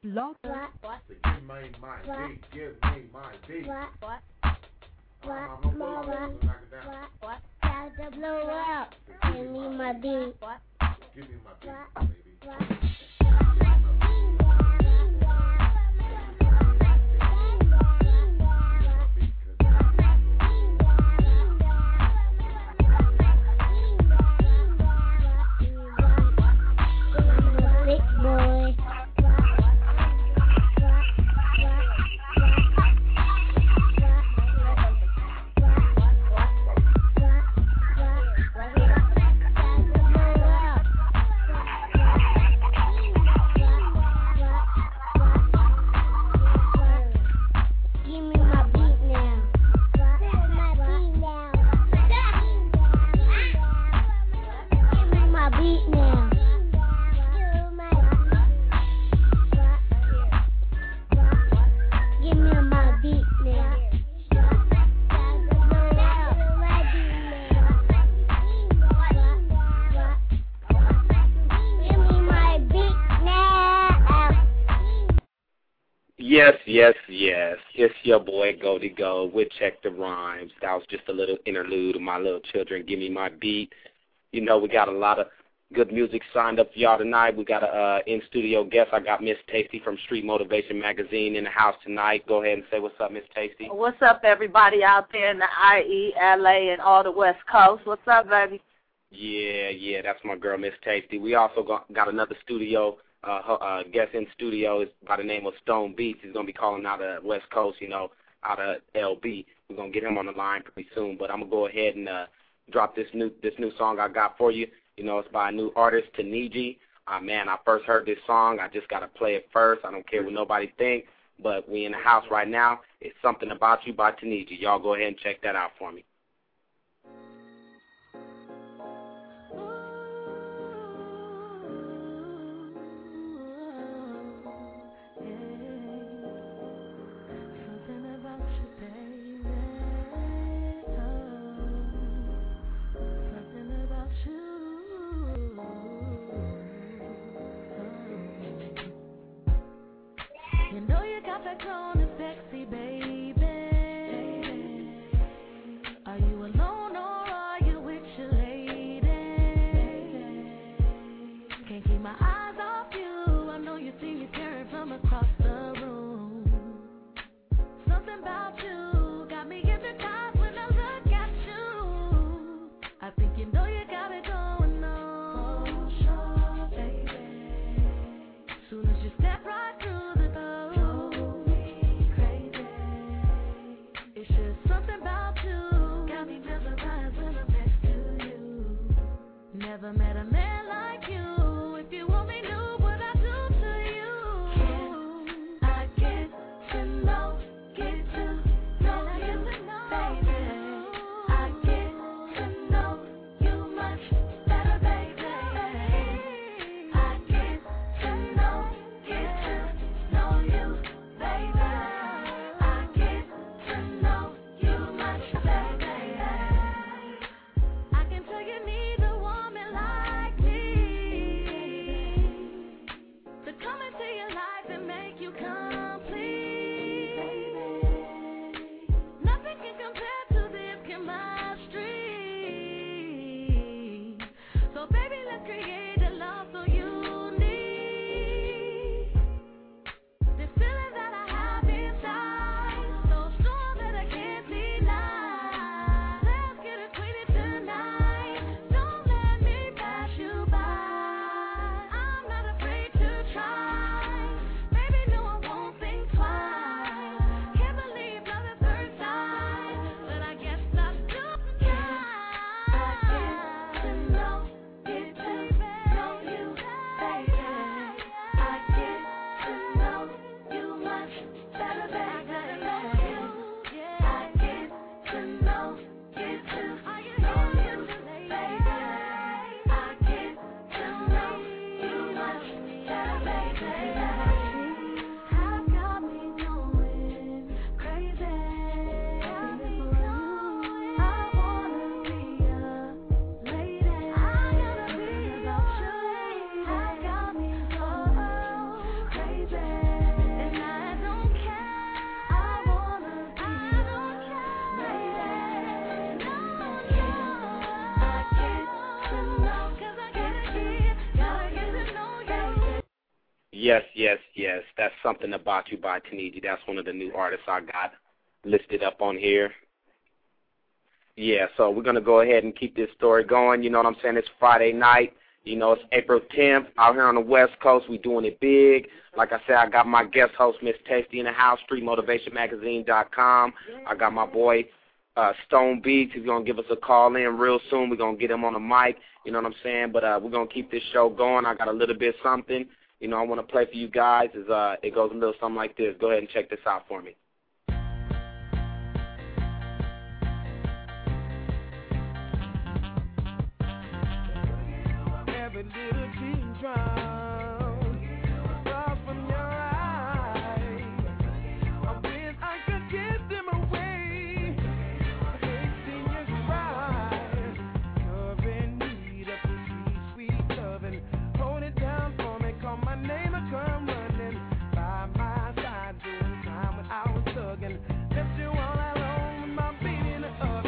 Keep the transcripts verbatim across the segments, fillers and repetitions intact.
Love. What? What? So give me my What? beat. Give me my beat. What? What? What? I'm gonna pull on What? it, so knock it down. What? What? Time to blow up. Give me my beat. What? Give me my beat, What? baby. What? Yes, yes, yes. It's your boy Goldie Gold with Check the Rhymes. That was just a little interlude of my little children. Give me my beat. You know, we got a lot of good music signed up for y'all tonight. We got a uh, in-studio guest. I got Miss Tasty from Street Motivation Magazine in the house tonight. Go ahead and say what's up, Miss Tasty. What's up, everybody out there in the I E, L A, and all the West Coast? What's up, baby? Yeah, yeah, that's my girl, Miss Tasty. We also got, got another studio Uh, uh, guest in studio is by the name of Stone Beats. He's going to be calling out of West Coast, you know, out of L B. We're going to get him on the line pretty soon. But I'm going to go ahead and uh, drop this new this new song I got for you. You know, it's by a new artist, Taniji. Uh, man, I first heard this song. I just got to play it first. I don't care what nobody thinks. But we in the house right now. It's Something About You by Taniji. Y'all go ahead and check that out for me. Grown and sexy, baby. Are you alone or are you with your lady? Can't keep my eyes off you. I know you see me staring from across the room. Something about you got me hypnotized when I look at you. I think you know you got it going on. For sure, baby. Soon as you step right through the door. Never met a man like you. If you only knew what I do to you. Can I get to know, get to know you, baby? I get to know you much better, baby. I get to know, get to know you, baby. I get to know you much better, baby. I can tell you need I Yes, yes, yes. That's Something About You by Taniji. That's one of the new artists I got listed up on here. Yeah, so we're going to go ahead and keep this story going. You know what I'm saying? It's Friday night. You know, it's April tenth out here on the West Coast. We doing it big. Like I said, I got my guest host, Miss Tasty, in the house, street motivation magazine dot com. I got my boy, uh, Stone Beats. He's going to give us a call in real soon. We're going to get him on the mic. You know what I'm saying? But uh, we're going to keep this show going. I got a little bit something, you know, I want to play for you guys. Is uh, It goes a little something like this. Go ahead and check this out for me. Every little teardrop falls from your eyes. I wish I could get them away. I hate seeing you cry. You're in need of some sweet, sweet loving. Hold it down for me, call my name and come running by my side, doing time when I was tugging. Left you all alone with my baby in the oven.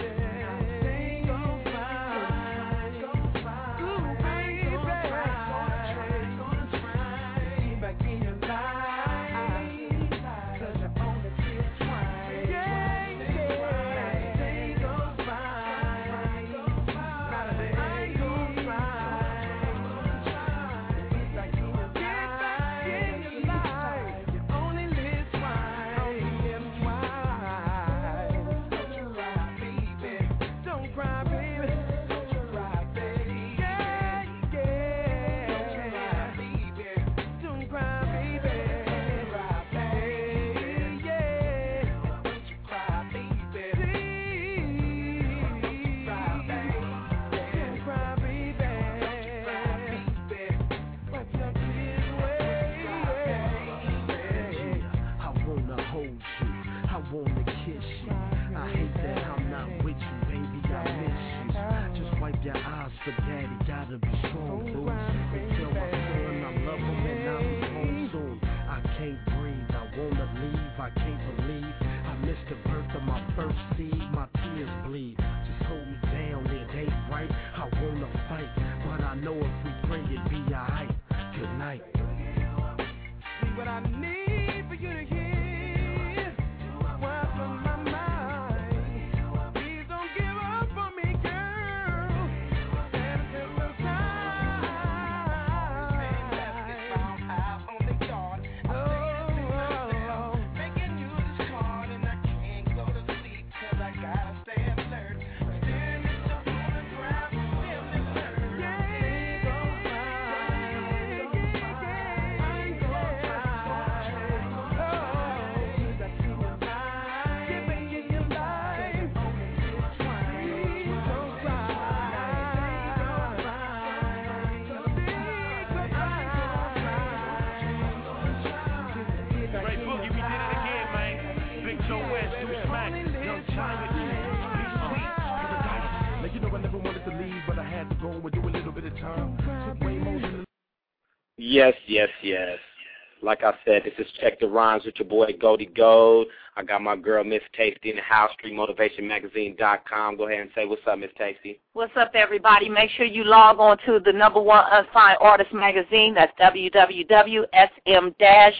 Yes, yes, yes. Like I said, this is Check the Rhymes with your boy Goldie Gold. I got my girl Miss Tasty in the house, street motivation magazine dot com. Go ahead and say what's up, Miss Tasty. What's up, everybody? Make sure you log on to the number one unsigned artist magazine. That's w w w dot s m dash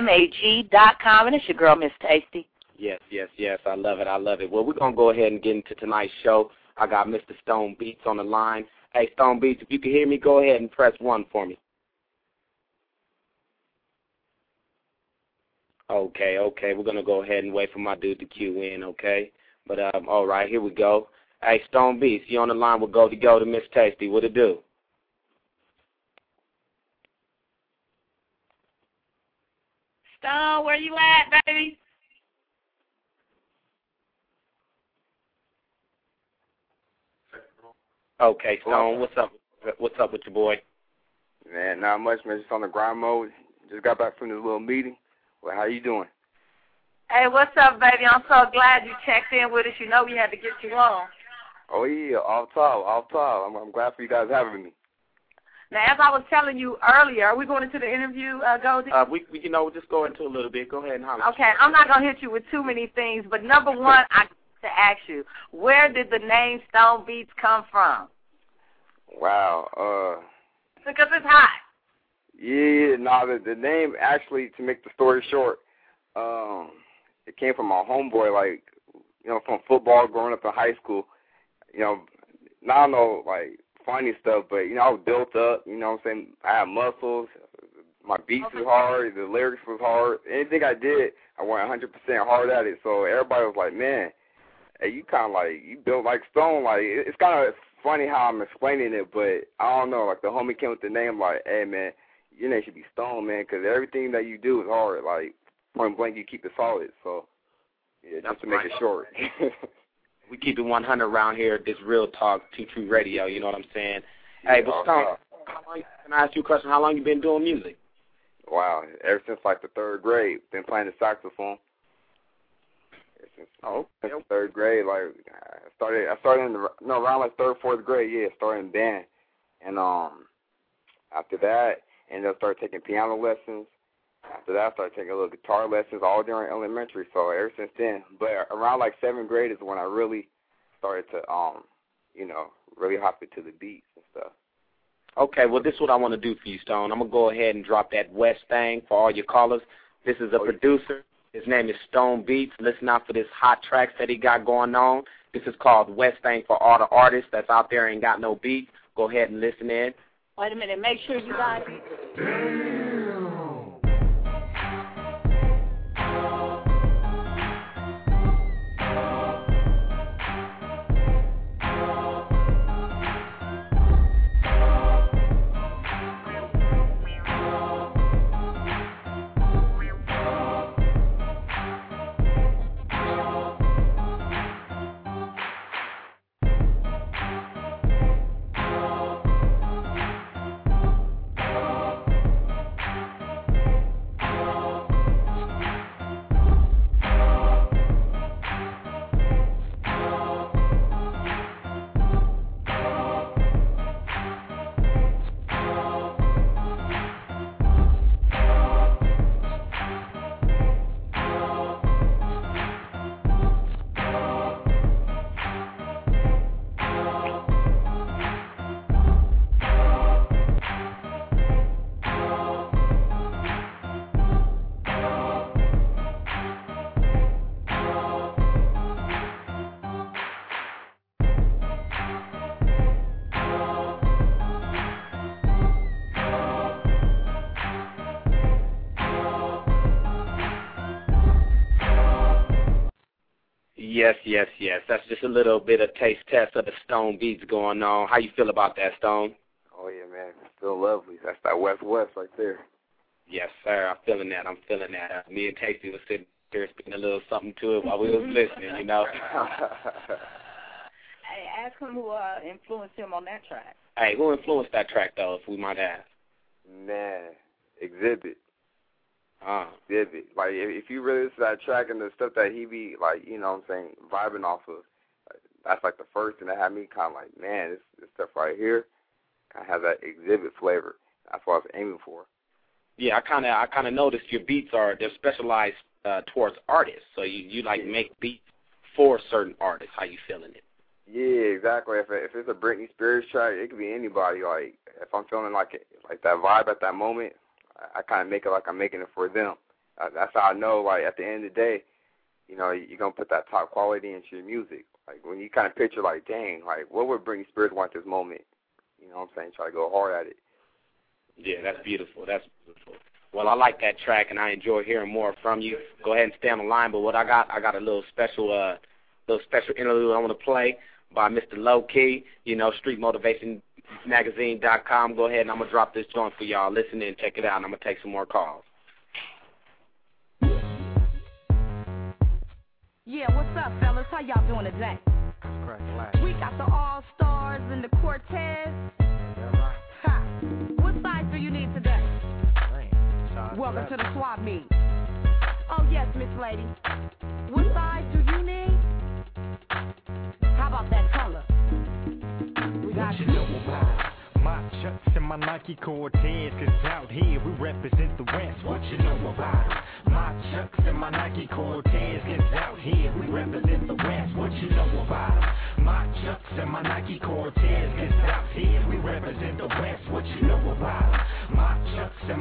mag dot com. And it's your girl, Miss Tasty. Yes, yes, yes. I love it. I love it. Well, we're going to go ahead and get into tonight's show. I got Mister Stone Beats on the line. Hey, Stone Beats, if you can hear me, go ahead and press one for me. Okay, okay, we're going to go ahead and wait for my dude to cue in, okay? But, um, all right, here we go. Hey, Stone Beats, you on the line with Goldie Go to Miss Tasty. What it do? Stone, where you at, baby? Okay, Stone, what's up? What's up with your boy? Man, not much, man. Just on the grind mode. Just got back from this little meeting. Well, how you doing? Hey, what's up, baby? I'm so glad you checked in with us. You know we had to get you on. Oh, yeah, off top, off top. I'm, I'm glad for you guys having me. Now, as I was telling you earlier, are we going into the interview, uh, Goldie? Uh, we, we, you know, we'll just go into a little bit. Go ahead and holler. Okay, I'm not going to hit you with too many things, but number one, I got to ask you, where did the name Stone Beats come from? Wow. Uh, Because it's hot. Yeah, no, the, the name actually, to make the story short, um, it came from my homeboy, like, you know, from football growing up in high school. You know, not no, like, funny stuff, but, you know, I was built up, you know what I'm saying? I had muscles. My beats was hard. The lyrics was hard. Anything I did, I went one hundred percent hard at it. So everybody was like, man, hey, you kind of like, you built like Stone. Like, it's kind of funny how I'm explaining it, but I don't know. Like, the homie came with the name, like, hey, man, your name should be Stone, man, because everything that you do is hard. Like, point blank, you keep it solid. So, yeah, just to make it short. We keep it one hundred around here at this Real Talk, Two True Radio, you know what I'm saying? Hey, but Stone, how long, can I ask you a question? How long you been doing music? Wow, ever since, like, the third grade, been playing the saxophone. Ever since, oh, since the third grade, like, I started, I started in the, no, around, like, third, fourth grade, yeah, started in band. And, um, after that, and then I started taking piano lessons. After that, I started taking a little guitar lessons all during elementary, so ever since then. But around, like, seventh grade is when I really started to, um, you know, really hop into the beats and stuff. Okay, well, this is what I want to do for you, Stone. I'm going to go ahead and drop that West thing for all your callers. This is a oh, producer. His name is Stone Beats. Listen out for this hot tracks that he got going on. This is called West thing for all the artists that's out there and ain't got no beats. Go ahead and listen in. Wait a minute. Make sure you guys... Yes, yes, yes. That's just a little bit of taste test of the Stone Beats going on. How you feel about that, Stone? Oh, yeah, man. It's still lovely. That's that West West right there. Yes, sir. I'm feeling that. I'm feeling that. Uh, me and Tasty was sitting here speaking a little something to it while we was listening, you know. Hey, ask him who uh, influenced him on that track. Hey, who influenced that track, though, if we might ask? Man, Exhibit. Uh. Exhibit. Like, if, if you really listen to that track and the stuff that he be, like, you know what I'm saying, vibing off of, like, that's, like, the first thing that had me kind of like, man, this, this stuff right here kind of has that Exhibit flavor. That's what I was aiming for. Yeah, I kind of I kind of noticed your beats are, they're specialized uh, towards artists. So you, you like, yeah. make beats for certain artists. How you feeling it? Yeah, exactly. If if it's a Britney Spears track, it could be anybody. Like, if I'm feeling like it, like that vibe at that moment, I, I kind of make it like I'm making it for them. Uh, that's how I know, like, at the end of the day, you know, you're going to put that top quality into your music. Like, when you kind of picture, like, dang, like, what would Britney Spears want at this moment? You know what I'm saying? Try to go hard at it. Yeah, that's beautiful. That's beautiful. Well, I like that track, and I enjoy hearing more from you. Go ahead and stay on the line. But what I got, I got a little special, uh, little special interlude I want to play by Mister Low Key. You know, street motivation magazine dot com. Go ahead, and I'm gonna drop this joint for y'all. Listen in, check it out, and I'm gonna take some more calls. Yeah, what's up, fellas? How y'all doing today? We got the All-Stars and the Cortez. Yeah, right. Ha! What size do you need today? Right. Welcome to the swap meet. Oh, yes, Miss Lady. What size do you need? How about that color? We got what you know about my Chucks and my Nike Cortez, cause out here we represent the West. What you know about my Chucks and my Nike Cortez, cause out here we represent the West. What you know about my Chucks and my Nike Cortez, cause out here we represent the West. What you know about my Chucks and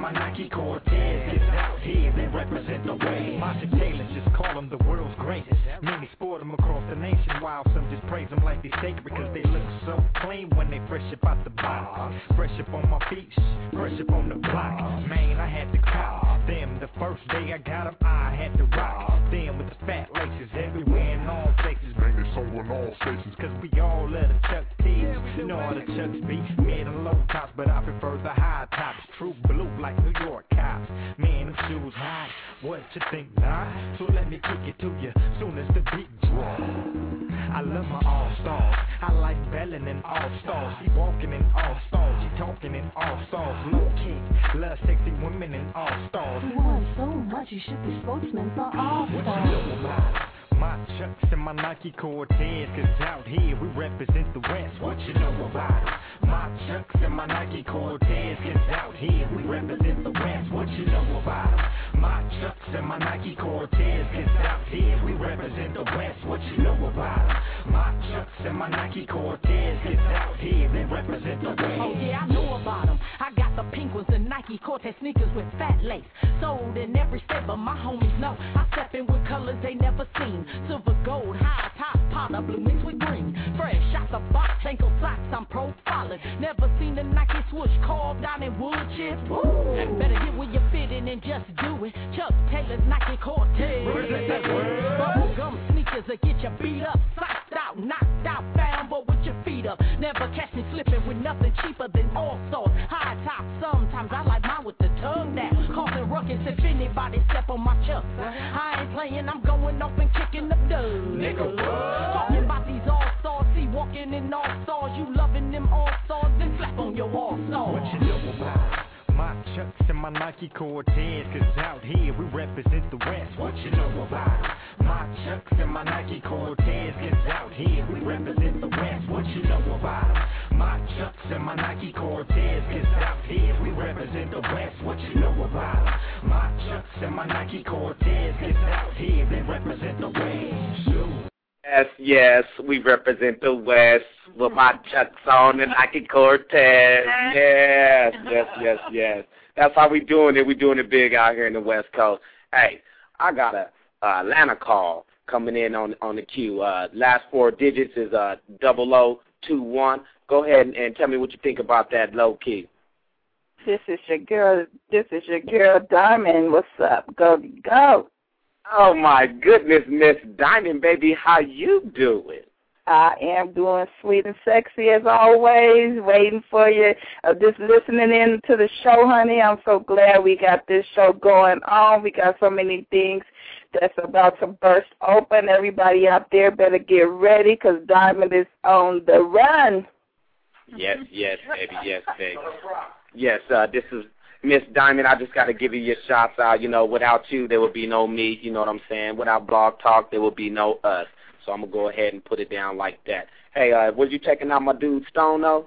the first day I got 'em, I had to rock. Then with the fat laces everywhere in all places. Bang this song on all stations. Cause we all love the Chuck T's. You know how the Chucks be. Mid and low tops, but I prefer the high tops. True blue like New York cops. Man, them shoes hot. What you think, nah? So let me kick it to you soon as the beat drop. I love my all-stars. I like bellin' in all-stars. She walking in all-stars. She talking in all-stars. Low kick. Love sexy women in all-stars. You want so much, you should be spokesman for all What you stars. know about my Chucks and my Nike Cortez? Cause out here we represent the West. What you know about it? My Chucks and my Nike Cortez. Cause out here we represent the West. What you know about it? My Chucks and my Nike Cortez. Cause out here we represent the West. What you know about it? My Chucks and my Nike Cortez. Cause out here they represent the West. Oh yeah, I know about them. I got the pink ones, the Nike Cortez sneakers with fat lace. Sold in every state, but my homies know I step in with colors they never seen. Silver, gold, high top, powder blue mixed with green. Fresh out the box, ankle socks, I'm profiling. Never seen a Nike swoosh carved out in wood chips. Woo! Better get where you're fitting and just do it. Chuck Taylor's Nike Cortez. Bubble gum sneakers that get you beat up, socked out, knocked out, found but with your feet up. Never catch me slipping with nothing cheaper than all stars. High top, sometimes I like mine with the tongue down. Causing ruckus if anybody step on my chucks. I ain't playing, I'm going off and kicking the dub. Nigga, what? Talking about these all stars, see walking in all stars. You loving them all stars, then slap on your all stars. What you know about my Chucks and my Nike Cortez? Cause out here we represent the West. What you know about it? My Chucks and my Nike Cortez. Cause out here we represent the West. What you know about it? My Chucks and my Nike Cortez. Cause out here we represent the West. What you know about it? My Chucks and my Nike Cortez. Cause out here they represent the West. Shoot. Yes, yes, we represent the West with my Chucks on and Nike Cortez. Yes, yes, yes, yes. That's how we doing it. We doing it big out here in the West Coast. Hey, I got a uh, Atlanta call coming in on on the queue. Uh, last four digits is uh double O two one. Go ahead and, and tell me what you think about that low key. This is your girl. This is your girl Diamond. What's up? Go go. Oh my goodness, Miss Diamond, baby, how you doing? I am doing sweet and sexy as always, waiting for you. Uh, just listening in to the show, honey. I'm so glad we got this show going on. We got so many things that's about to burst open. Everybody out there better get ready because Diamond is on the run. Yes, yes, baby, yes, baby. Yes, uh, this is Miss Diamond. I just got to give you your shots out. You know, without you, there would be no me. You know what I'm saying? Without Blog Talk, there would be no us. So I'm going to go ahead and put it down like that. Hey, uh, was you checking out my dude Stone, though?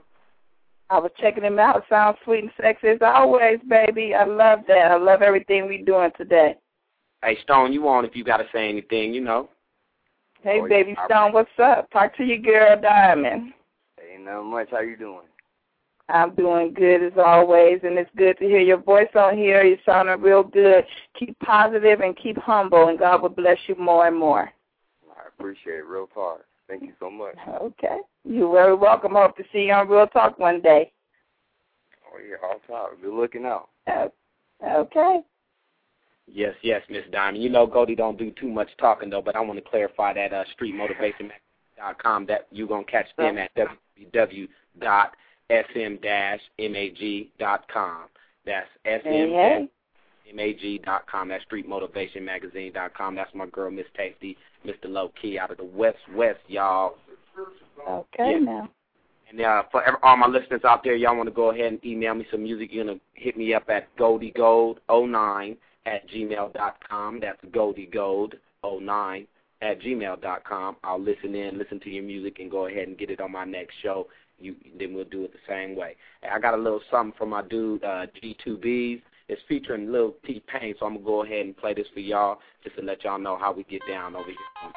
I was checking him out. Sounds sweet and sexy as always, baby. I love that. I love everything we're doing today. Hey, Stone, you on if you got to say anything, you know. Hey, Oh, baby yeah. Stone, what's up? Talk to your girl, Diamond. Ain't nothing much. How you doing? I'm doing good as always, and it's good to hear your voice on here. You're sounding real good. Keep positive and keep humble, and God will bless you more and more. I appreciate it. Real talk. Thank you so much. Okay. You're very welcome. Hope to see you on Real Talk one day. Oh, yeah, all talk. Be looking out. Uh, okay. Yes, yes, Miss Diamond. You know Goldie don't do too much talking, though, but I want to clarify that uh, street motivation magazine dot com, that you're going to catch them at w w w dot s m dash mag dot com. That's S M mag dot com. That's street motivation magazine dot com. That's my girl, Miss Tasty, Mister Low Key, out of the West West, y'all. Okay, Yeah. now. And uh, for every, all my listeners out there, y'all want to go ahead and email me some music, you're going to hit me up at goldie gold oh nine at gmail dot com. That's goldie gold oh nine at gmail dot com. I'll listen in, listen to your music, and go ahead and get it on my next show. You, then we'll do it the same way. I got a little something from my dude, uh, G two B's. It's featuring Lil T-Pain, so I'm going to go ahead and play this for y'all just to let y'all know how we get down over here.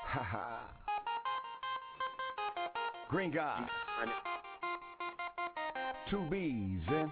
Green guy. Two B's, eh?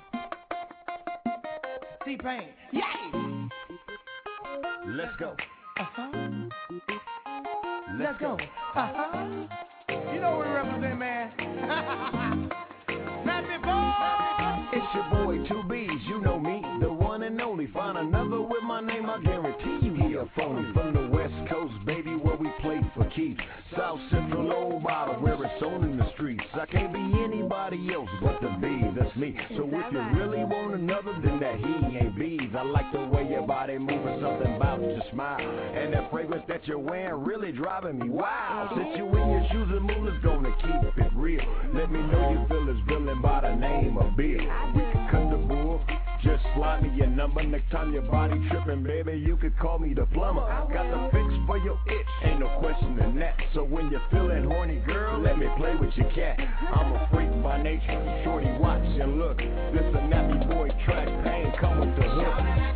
T-Pain. Yeah. Let's go. Uh-huh. Let's, Let's go. go. Uh-huh. You know what we represent, man. Happy boy. It's your boy Two B's, you know me, the one and only. Find another with my name, I guarantee you he a phony. From the West Coast, baby, where we play for keeps. South Central Old Bottle, where it's on in the streets. I can't be anybody else but the B, that's me. So if you really want another, then that he ain't B's. I like the way your body moving, something about your smile. And that fragrance that you're wearing really driving me wild. Since you in your shoes and moolah's gonna keep it real. Let me know you feel this villain by the name of Bill. We can cut the bull. Just slide me your number. Next time your body tripping, baby, you could call me the plumber. Got the fix for your itch, ain't no question in that. So when you're feeling horny, girl, let me play with your cat. I'm a freak by nature, shorty watch and look. This a nappy boy track, pain come with the hook.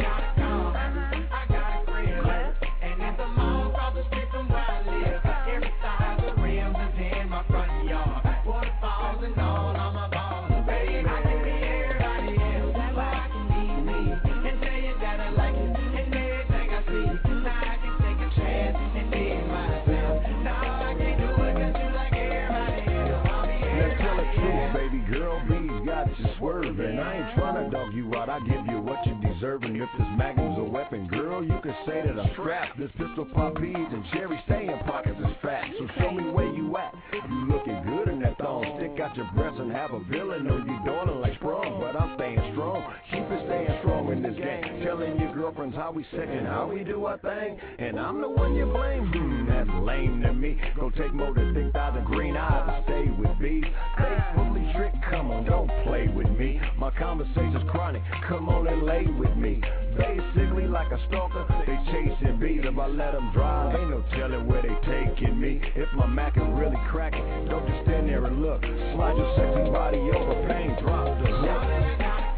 And I ain't tryna dog you out, I give you what you deserve. And if this magnum's a weapon, girl, you can say that I'm strapped. This pistol pop beads and cherry stay in pockets is fat. So show me where you at. You looking good in that thong. Stick out your breast and have a villain. Know you darling like sprung, but I'm staying strong. Keep it staying strong in this game. Telling your girlfriends how we sick and how we do our thing. And I'm the one you blame. Hmm, that's lame to me. Go take more than thick thighs and green eyes and stay with bees. Stay fully tricked, come on, don't play with me. My conversation's chronic, come on and lay with me. Basically like a stalker, they chasing bees. If I let them drive, ain't no telling where they taking me. If my Mac is really cracking, don't just stand there and look. Slide your sexy body over, pain drop the hook.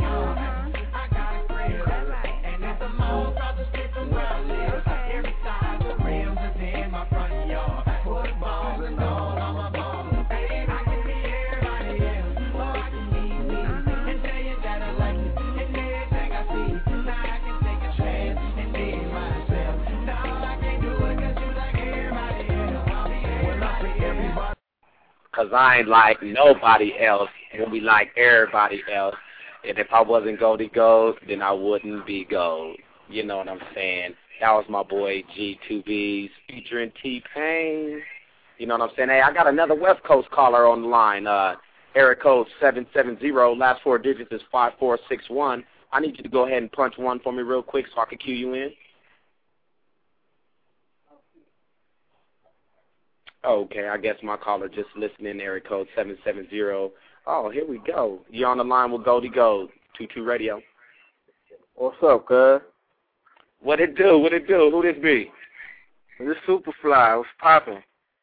I got a crib, and it's the most out the street from where I live. Every side the rims is in my front yard. Put balls and all on my balls. I can be everybody else, or I can be me. And tell you that I like it, and everything I see. Now I can take a chance and be myself. Now I can't do it cause you like everybody else. I'll be when I see everybody. Cause I ain't like nobody else, and we like everybody else. And if I wasn't Goldie Gold, then I wouldn't be Gold. You know what I'm saying? That was my boy G two B's featuring T-Pain. You know what I'm saying? Hey, I got another West Coast caller on the line. Uh, area code seven seven zero, last four digits is five four six one. I need you to go ahead and punch one for me real quick so I can cue you in. Okay, I guess my caller just listening, area code seven seven zero. Oh, here we go. You're on the line with Goldie Gold, two two Radio. What's up, cuz? What it do? What it do? Who this be? This Superfly. What's poppin'?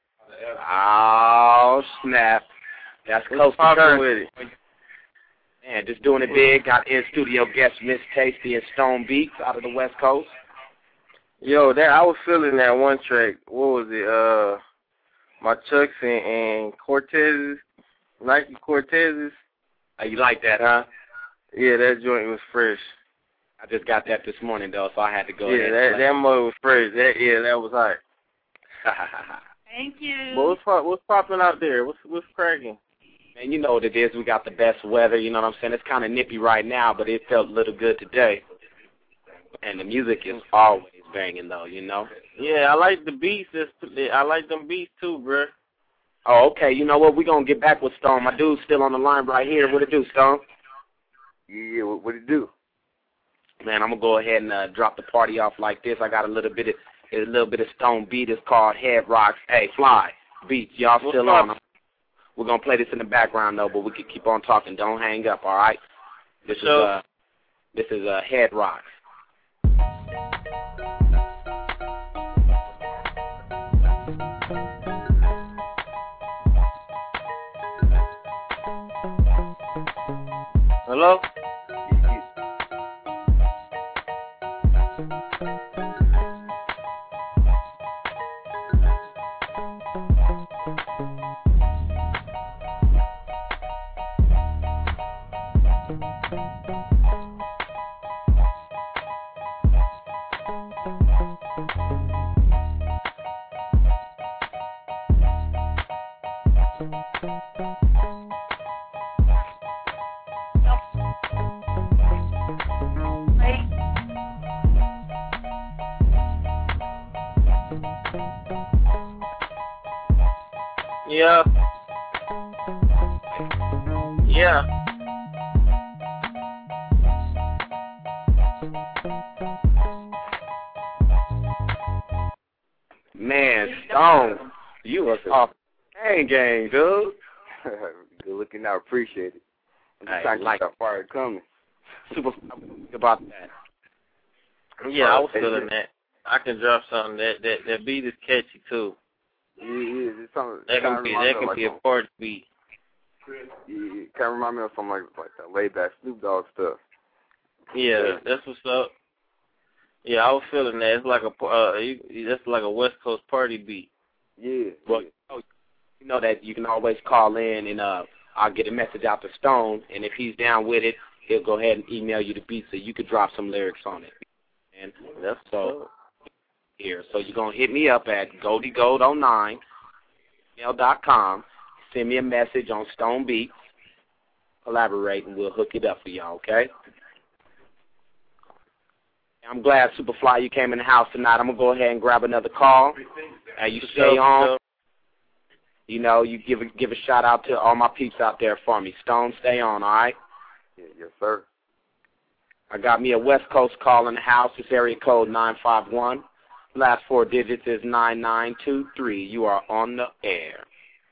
Oh, snap. That's What's close to turn. with it? Man, just doing it big. Got in-studio guest Miss Tasty and Stone Beats out of the West Coast. Yo, that I was feeling that one track. What was it? Uh, my Chucks and, and Cortez's, Nike Cortez's. Oh, you like that, huh? Yeah, that joint was fresh. I just got that this morning, though, so I had to go yeah, ahead and that play. that mode was fresh. That yeah, that was hot. Thank you. But what's pop, what's popping out there? What's what's cracking? Man, you know what it is. We got the best weather. You know what I'm saying? It's kind of nippy right now, but it felt a little good today. And the music is always banging, though. You know. Yeah, I like the beats. I like them beats too, bro. Oh, okay. You know what? We're going to get back with Stone. My dude's still on the line right here. What it do, Stone? Yeah, what what it do? Man, I'm going to go ahead and uh, drop the party off like this. I got a little bit of a little bit of Stone beat. It's called Head Rocks. Hey, Fly, Beats. Y'all still What's on. I'm, we're going to play this in the background, though, but we can keep on talking. Don't hang up, all right? This sure. is, uh, this is uh, Head Rocks. Hello? Yeah. Yeah. Man, Stone, you was off gang gang, dude. Good looking out, appreciate it. I'm just Hey, trying to like keep that fire coming. super about that. Yeah, I was feeling that. I can drop something that that that beat is catchy too. Yeah, yeah, it's something. That can be that can like be a some, party beat. Yeah, it kind of remind me of some like like that laid back Snoop Dogg stuff. Yeah, Yeah. that's what's up. Yeah, I was feeling that. It's like a uh, you, that's like a West Coast party beat. Yeah. Well, you know, you know that you can always call in and uh, I'll get a message out to Stone, and if he's down with it, he'll go ahead and email you the beat so you could drop some lyrics on it. And that's so here. So you're gonna hit me up at goldie gold oh nine email dot com. Send me a message on Stone Beats. Collaborate and we'll hook it up for y'all, okay? I'm glad Superfly you came in the house tonight. I'm gonna go ahead and grab another call. Uh, you stay on. You know, you give a give a shout out to all my peeps out there for me. Stone, stay on, all right? Yeah, yes, sir. I got me a West Coast call in the house. It's area code nine five one. Last four digits is nine nine two three. You are on the air.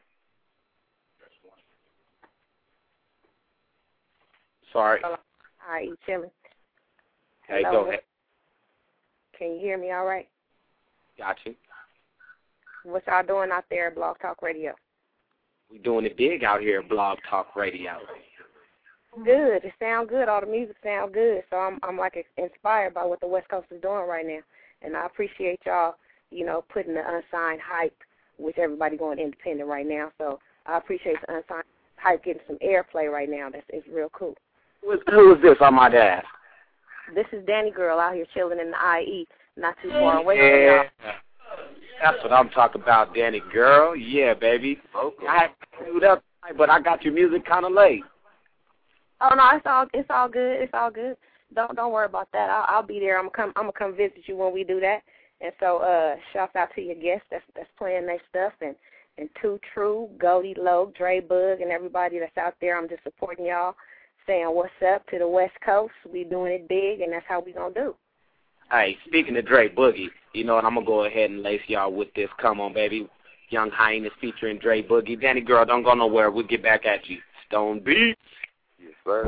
Sorry. All right, you chilling? Hey, Hello? go ahead. Can you hear me all right? Got you. What y'all doing out there at Blog Talk Radio? We doing it big out here at Blog Talk Radio. Good. It sounds good. All the music sounds good. So I'm I'm like inspired by what the West Coast is doing right now. And I appreciate y'all, you know, putting the unsigned hype with everybody going independent right now. So I appreciate the unsigned hype getting some airplay right now. That's it's real cool. Who is, who is this, I might ask? This is Danny Girl out here chilling in the I E, not too far away from Yeah. y'all. That's what I'm talking about, Danny Girl. Yeah, baby. Okay. I had queued up, but I got your music kind of late. Oh no, it's all it's all good. It's all good. Don't don't worry about that. I'll, I'll be there. I'm gonna come. I'm gonna come visit you when we do that. And so, uh, shouts out to your guests that's that's playing their stuff and and Too True, Goldie Low, Dre Bug, and everybody that's out there. I'm just supporting y'all, saying what's up to the West Coast. We doing it big, and that's how we gonna do. Hey, speaking of Dre Boogie, you know what? I'm gonna go ahead and lace y'all with this. Come on, baby. Young Hyenas featuring Dre Boogie. Danny Girl, don't go nowhere. We'll get back at you. Stone Beats. Yes, sir.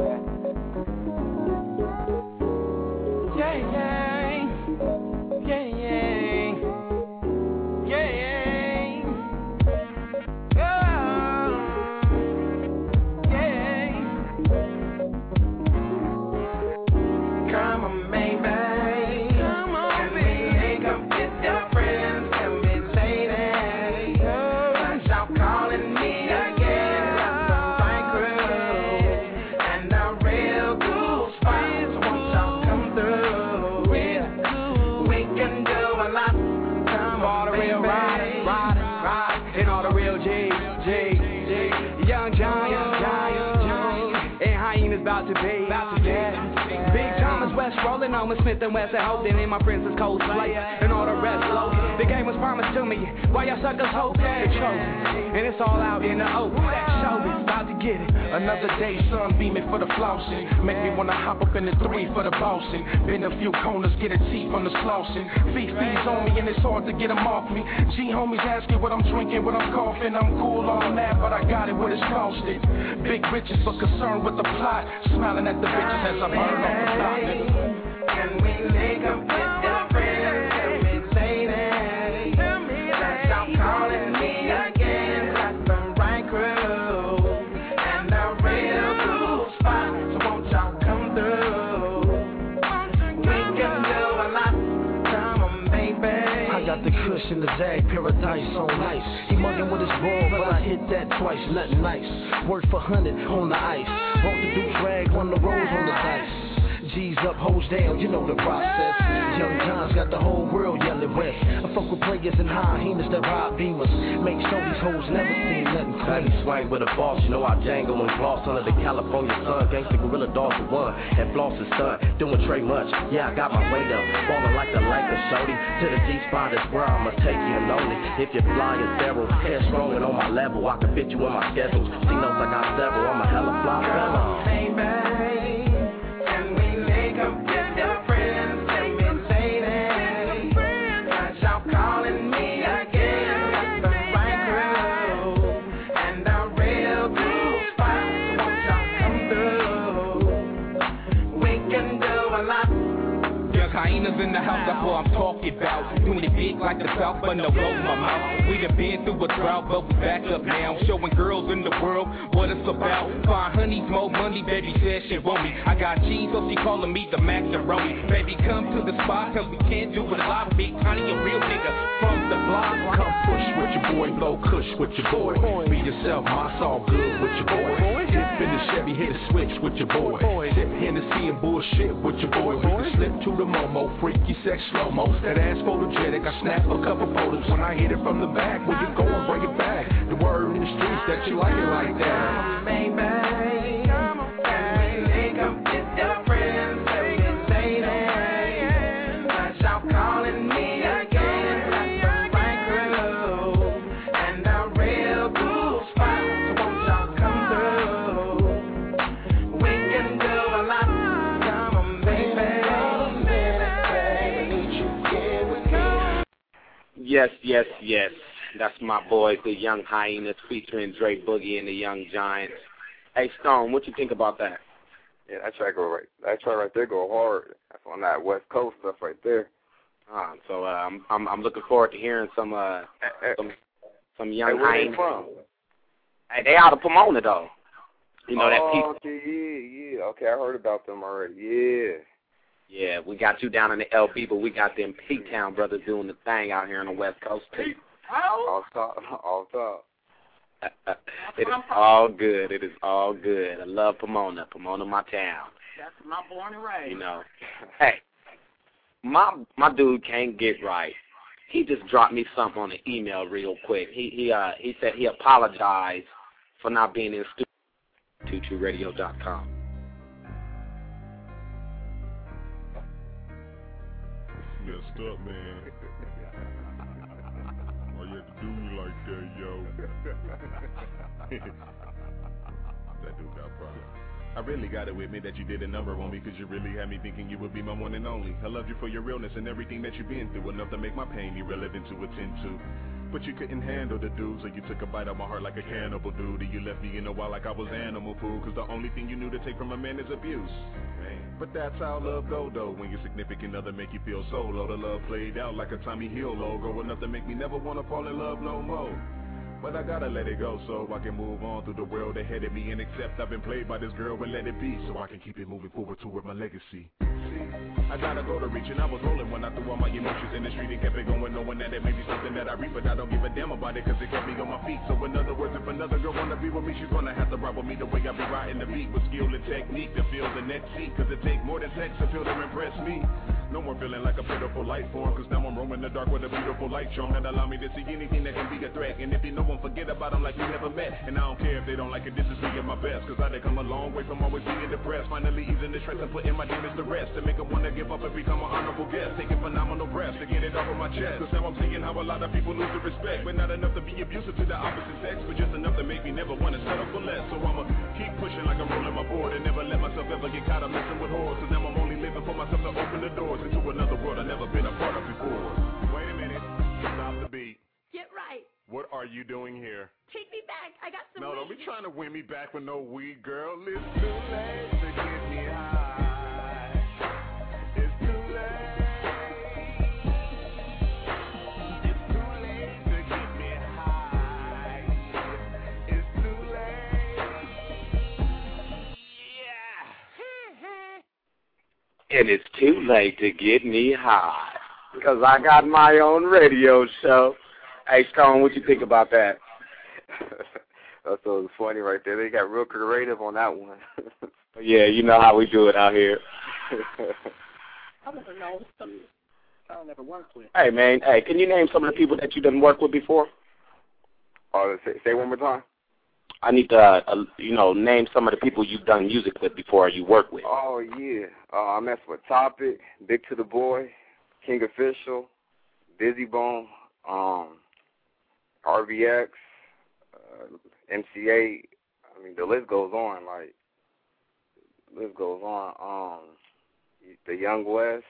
Yeah, yeah, yeah, yeah, yeah, oh, yeah. Come on, baby. Come on, baby. Come get your friends, come get lady. Cause y'all calling me again. Got the right crew and a real cool spot. So won't y'all come through? We can do a lot. Come on, the real ride, ride, ride, and all the real G, G, G. Young Giant, Giant, Giant, and Hyenas about to be, about to be. Big Thomas West rolling on with Smith and West and Holden and my friends is Cold Slate and all the rest low. The game was promised to me. Why y'all suckers hope that it's chosen? And it's all out in the open. Show me, about to get it. Another day, sun beaming for the flossing. Make me wanna hop up in the three for the bossing. Bend a few corners, get a tee from the slossing. Feet feeds on me and it's hard to get them off me. G homies asking what I'm drinking, what I'm coughing. I'm cool on that, but I got it what it's costed. Big riches but concerned with the plot. Smiling at the bitches as I burn off the block, nigga. Can we make up with your friends? Tell me, lady. Tell me, that y'all calling me again. Got the right crew and a real cool spot. So won't y'all come through? We can do a lot. Come on, baby. I got the cushion, the Zag, paradise on ice. He mugging with his ball, but I hit that twice, nothing nice. Work for hundred on the ice. Want to do drag on the rolls on the dice. G's up, hoes down, you know the process. Young John's got the whole world yelling west. I fuck with players and hyenas that ride beamers. Make sure these hoes never seen nothing clean. Swing with a boss, you know I jangle and floss under the California sun. Gangsta gorilla dog for one, and floss is son. Doing Trey much, yeah I got my weight up. Falling like the Lakers, shorty. To the G-spot is where I'ma take you and only. If you're flying several, headstrong and on my level, I can fit you in my schedule. See notes, I got several, I'm a hella fly fellow. Hey, babe, can we make up with your friends? Let me say that. Cause y'all calling me again. Got the right crew and a real cool spot. So won't y'all come through? We can do a lot. Young hyenas in the house, that's what I'm talking about. Doing it big like the South, but no blow in my mouth. We done been through a drought, but we back up now. Showing girls in the world what it's about. Find honeys, more money, baby said she want me. I got cheese, so she calling me the macaroni. Baby, come to the spot, cause we can't do it live. Big Tiny, a real nigga from the block. Come push with your boy, blow kush with your boy. Be yourself, my all good with your boy. Dip in the Chevy, hit a switch with your boy. Sip Hennessy and bullshit with your boy. We can slip to the Momo, freaky sex slow-mo. That ass photogenic, I snap a couple photos. When I hit it from the back, when you go and bring it back. The word in the streets that you like it like that. Baby, come on, can we make up with your friends? Let me say that. Cause y'all calling me again. Got the right crew and a real cool spot. So won't y'all come through? We can do a lot. Come on, baby, baby, you get with me. Yes, yes, yes. That's my boys, the Young Hyenas, featuring Dre Boogie and the Young Giants. Hey, Stone, what you think about that? Yeah, that track go right. That track right there go hard. That's on that West Coast stuff right there. Uh, so uh, I'm, I'm I'm looking forward to hearing some uh some some Young Hey, where Hyenas. they from? Hey, they out of Pomona though. You know oh, that people. okay, yeah, yeah. Okay, I heard about them already. Yeah. Yeah, we got you down in the L B, but we got them P-Town brothers doing the thing out here on the West Coast too. All top, all top. It is all good. It is all good. I love Pomona. Pomona, my town. That's my born and raised. You know. Hey, my my dude can't get right. He just dropped me something on the email real quick. He he uh he said he apologized for not being in studio. two two radio dot com. Messed up, man. Why you have to do me like that, yo? That dude got problems. I really got it with me that you did a number on me, cause you really had me thinking you would be my one and only. I loved you for your realness and everything that you've been through, enough to make my pain irrelevant to attend to. But you couldn't handle the dude, so you took a bite out my heart like a cannibal dude. And you left me in a while like I was animal food, cause the only thing you knew to take from a man is abuse. Man. But that's how love go though, when your significant other make you feel so low. The love played out like a Tommy Hill logo, enough to make me never wanna fall in love no more. But I gotta let it go so I can move on through the world ahead of me and accept I've been played by this girl and let it be, so I can keep it moving forward toward my legacy. See, I gotta go to reach and I was rolling when I threw all my emotions in the street and kept it going, knowing that it may be something that I reap, but I don't give a damn about it cause it kept me on my feet. So in other words, if another girl wanna be with me, she's gonna have to ride with me the way I be riding the beat, with skill and technique to feel the next seat, cause it take more than sex to feel to impress me. No more feeling like a pitiful life form, cause now I'm roaming the dark with a beautiful light shown that allow me to see anything that can be a threat. And if you know, forget about them like we never met. And I don't care if they don't like it, this is me at my best, cause I done come a long way from always being depressed. Finally easing the stress and putting my demons to rest, to make them wanna give up and become an honorable guest, taking phenomenal breaths to get it off of my chest. Cause now I'm seeing how a lot of people lose the respect, but not enough to be abusive to the opposite sex, but just enough to make me never wanna settle for less. So I'ma keep pushing like I'm rolling my board and never let myself ever get caught up messing with whores, cause now I'm only living for myself to open the doors into another world I've never been a part of before. Wait a minute. Stop the beat. Get right. What are you doing here? Take me back. I got some No, weed. don't be trying to win me back with no weed, girl. It's too late to get me high. It's too late. It's too late to get me high. It's too late. Yeah. And it's too late to get me high, because I got my own radio show. Hey, Stone, what you think about that? That's so funny right there. They got real creative on that one. Yeah, you know how we do it out here. I want to know some I don't ever work with. Hey, man, hey, can you name some of the people that you done worked with before? Oh, say, say one more time. I need to, uh, you know, name some of the people you've done music with before you work with. Oh, yeah. Uh, I messed with Topic, Big to the Boy, King Official, Busy Bone, um, R V X, uh, M C A. I mean, the list goes on. Like, the list goes on. Um, the Young West,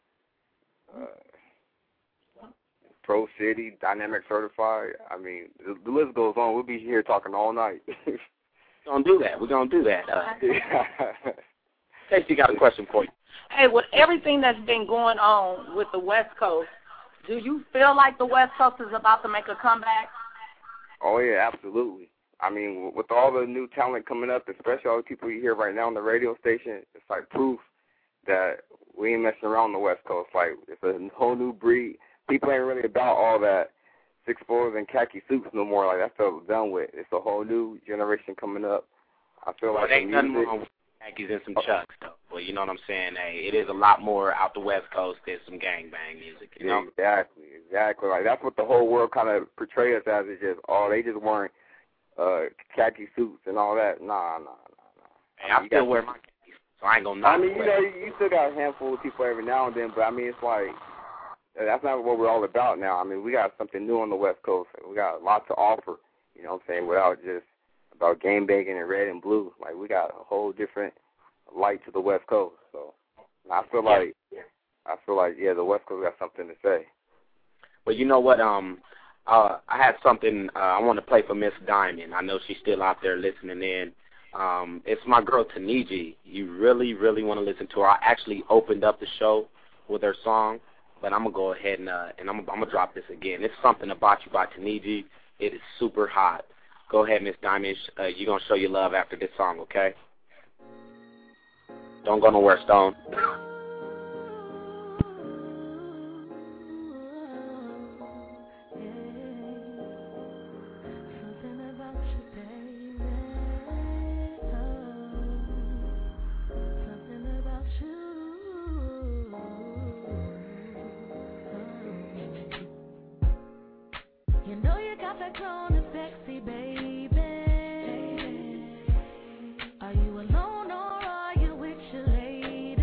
uh, Pro City, Dynamic Certified. I mean, the, the list goes on. We'll be here talking all night. We're going to do that. We're going to do that. Uh, Casey got a question for you. Hey, with everything that's been going on with the West Coast, do you feel like the West Coast is about to make a comeback? Oh, yeah, absolutely. I mean, with all the new talent coming up, especially all the people you hear right now on the radio station, it's like proof that we ain't messing around on the West Coast. Like, it's a whole new breed. People ain't really about all that six fours and khaki suits no more. Like, that's all done with. It's a whole new generation coming up. I feel well, like ain't the nothing music, wrong with khakis and some chucks, though. Well, you know what I'm saying? Hey, it is a lot more out the West Coast than some gangbang music, you know? Exactly, exactly. Like, that's what the whole world kind of portrays us as. It's just, oh, they just wearing uh, khaki suits and all that. Nah, nah, nah, nah. Hey, I, I still wear my khakis, so I ain't gonna knock I mean, you away. know, you, you still got a handful of people every now and then, but I mean, it's like, that's not what we're all about now. I mean, we got something new on the West Coast. We got a lot to offer, you know what I'm saying, without just about game banging and red and blue. Like, we got a whole different light to the West Coast. So I feel like, yeah. I feel like, yeah, the West Coast got something to say. Well, you know what? Um, uh, I had something uh, I want to play for Miss Diamond. I know she's still out there listening in. Um, it's my girl Taniji. You really, really want to listen to her. I actually opened up the show with her song, but I'm gonna go ahead and uh, and I'm, I'm gonna drop this again. It's Something About You by Taniji. It is super hot. Go ahead, Miss Diamond. Uh, you're gonna show your love after this song, okay? Don't go nowhere, Stone. You know you got that grown and sexy, baby. Are you alone or are you with your lady?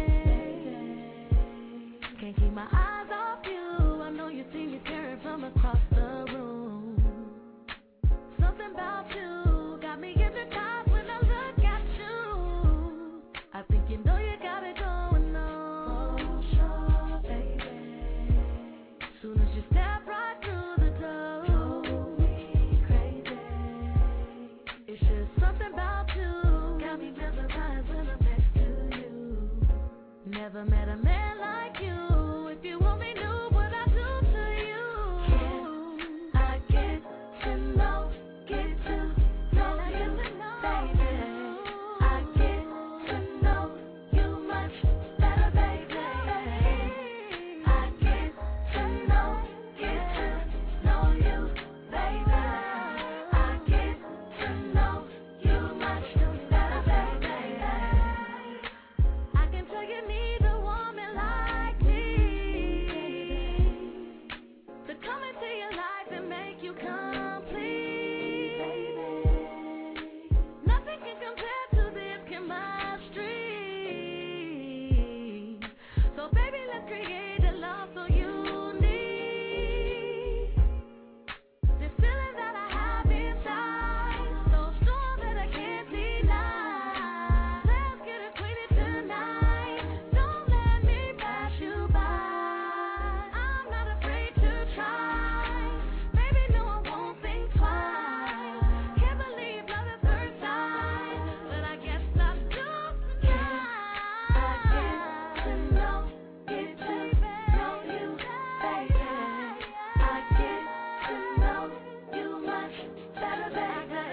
Can't keep my eyes off you. I know you see me staring from across the room. Something about you got me hypnotized when I look at you. I think you know you got it going on. For sure, baby. Soon as you step right through the door, drove me crazy. It's just something about you, got me mesmerized when I'm next to you. Never met a man like you. If you only knew what I do to you. I get to know, get to know you, baby. I get to know you much better, baby. I get to know, get to know you, baby. I get to know you much better, baby. I can tell you need a woman like me to come into your life and make you complete. Nothing can compare to this chemistry. So baby, let's create a love so unique. This feeling that I have inside, so strong that I can't deny. Let's get acquainted tonight. Don't let me pass you by. I'm not afraid to try. Baby, no, I won't think twice. Can't believe love at first sight, but I guess I do tonight. I get to know, get to know you, baby. I get to know you much better, baby.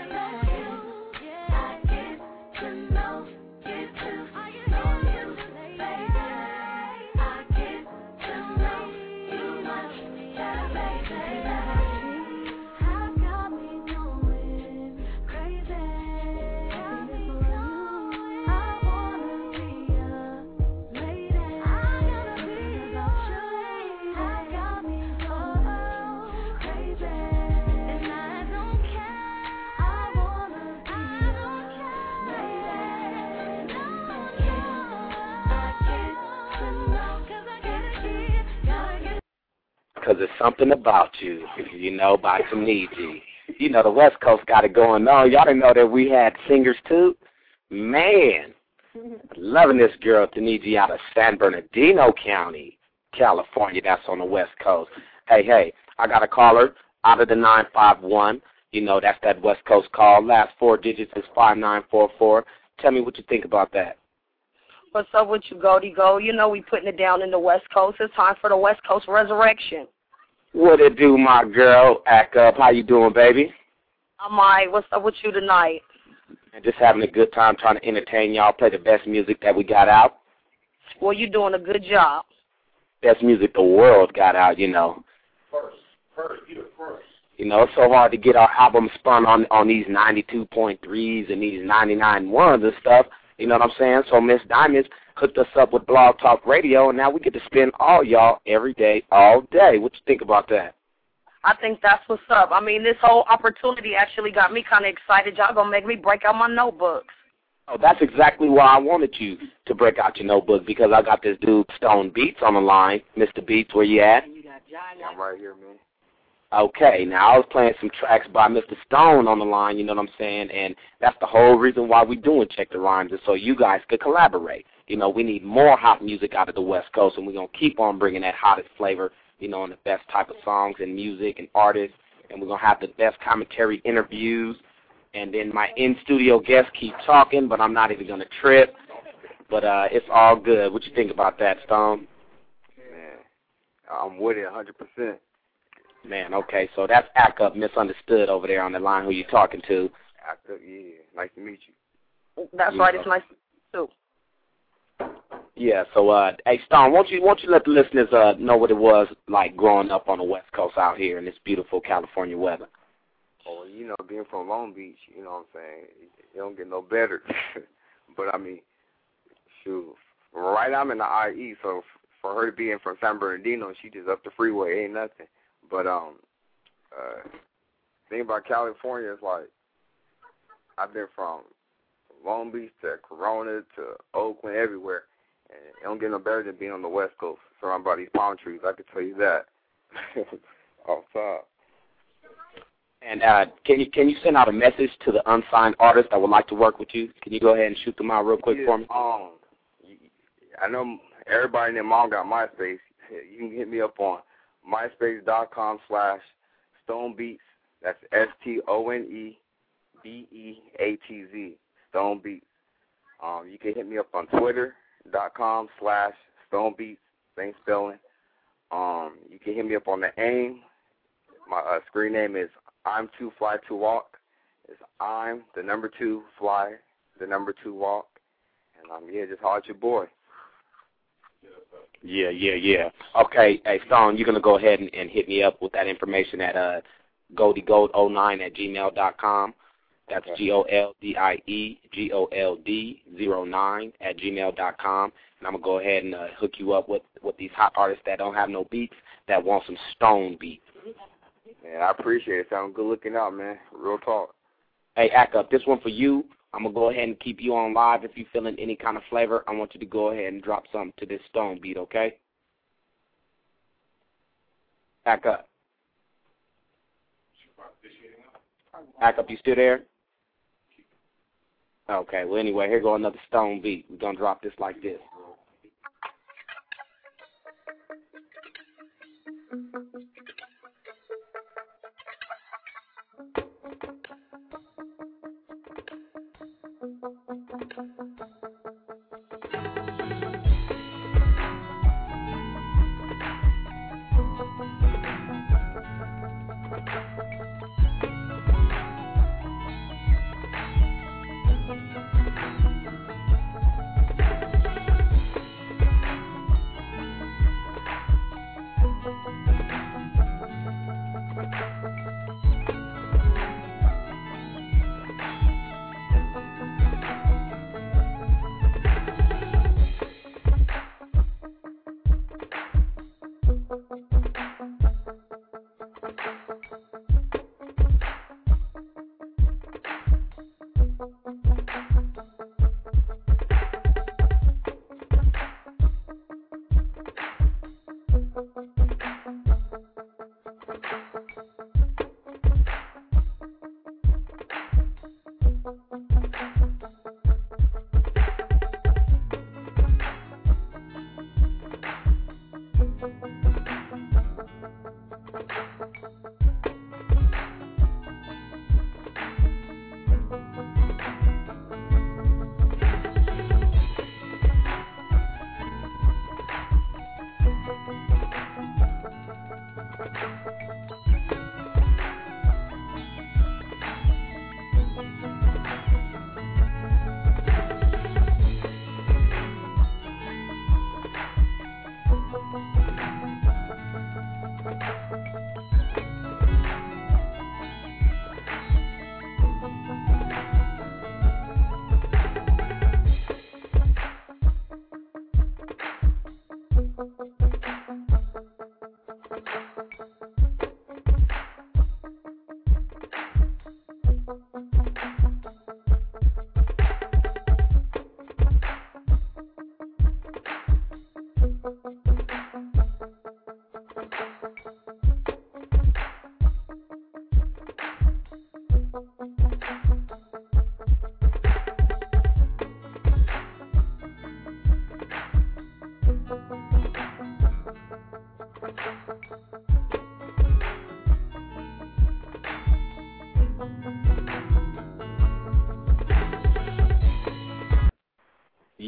I get to know, get to know you, baby. I get to know you much better, baby. How got me going crazy? I wanna be a lady. I gotta be about you. How got me going crazy? And I don't care. I wanna be a lady. No, no. I get to know, 'cause I gotta get because there's something about you, you know, by Taniji. You know, the West Coast got it going on. Y'all didn't know that we had singers, too? Man, loving this girl, Taniji, out of San Bernardino County, California. That's on the West Coast. Hey, hey, I got a caller out of the nine five one. You know, that's that West Coast call. Last four digits is five nine four four. Tell me what you think about that. What's up with you, Goldie Go? You know we putting it down in the West Coast. It's time for the West Coast resurrection. What it do, my girl? Act up. How you doing, baby? I'm all right. What's up with you tonight? And just having a good time trying to entertain y'all, play the best music that we got out. Well, you're doing a good job. Best music the world got out, you know. First, first, you the first. You know, it's so hard to get our album spun on on these ninety-two point threes and these ninety-nine ones and stuff. You know what I'm saying? So Miss Diamonds hooked us up with Blog Talk Radio, and now we get to spin all y'all every day, all day. What you think about that? I think that's what's up. I mean, this whole opportunity actually got me kind of excited. Y'all going to make me break out my notebooks. Oh, that's exactly why I wanted you to break out your notebook, because I got this dude, Stone Beats, on the line. Mister Beats, where you at? Yeah, I'm right here, man. Okay, now I was playing some tracks by Mister Stone on the line, you know what I'm saying, and that's the whole reason why we're doing Check the Rhymes, is so you guys could collaborate. You know, we need more hot music out of the West Coast, and we're going to keep on bringing that hottest flavor, you know, and the best type of songs and music and artists, and we're going to have the best commentary interviews, and then my in-studio guests keep talking, but I'm not even going to trip, but uh, it's all good. What you think about that, Stone? Man, I'm with it one hundred percent. Man, okay, so that's Act Up, Misunderstood over there on the line. Who you talking to? Act Up, yeah. Nice to meet you. That's Yeah. right. It's nice to meet you, too. Yeah, so, uh, hey, Stone, won't you, won't you let the listeners uh, know what it was like growing up on the West Coast out here in this beautiful California weather? Oh, you know, being from Long Beach, you know what I'm saying, it don't get no better. But, I mean, shoot, right now I'm in the I E, so for her to be in from San Bernardino, she just up the freeway, ain't nothing. But um, uh, thing about California is like I've been from Long Beach to Corona to Oakland, everywhere, and it don't get no better than being on the West Coast, surrounded by these palm trees. I can tell you that. Off top. And uh, can you can you send out a message to the unsigned artists that would like to work with you? Can you go ahead and shoot them out real quick yeah, for me? Um, I know everybody in their mom got MySpace. You can hit me up on myspace.com slash stonebeats. That's S T O N E B E A T Z, Stone Beats. Um, you can hit me up on twitter.com slash stonebeats, same spelling. Um, you can hit me up on the AIM. My uh, screen name is I'm Too Fly to Walk. It's I'm the number two fly, the number two walk. And um, yeah, just holler at your boy. Yeah, yeah, yeah. Okay, hey, Stone, you're going to go ahead and, and hit me up with that information at uh, goldie gold oh nine at gmail dot com. That's G O L D I E G O L D zero nine at gmail dot com. And I'm going to go ahead and uh, hook you up with, with these hot artists that don't have no beats, that want some Stone beats. Man, I appreciate it. Sound good looking out, man. Real talk. Hey, Act Up, this one for you. I'm going to go ahead and keep you on live. If you're feeling any kind of flavor, I want you to go ahead and drop something to this Stone beat, okay? Act Up. Act Up, you still there? Okay, well, anyway, here go another Stone beat. We're going to drop this like this.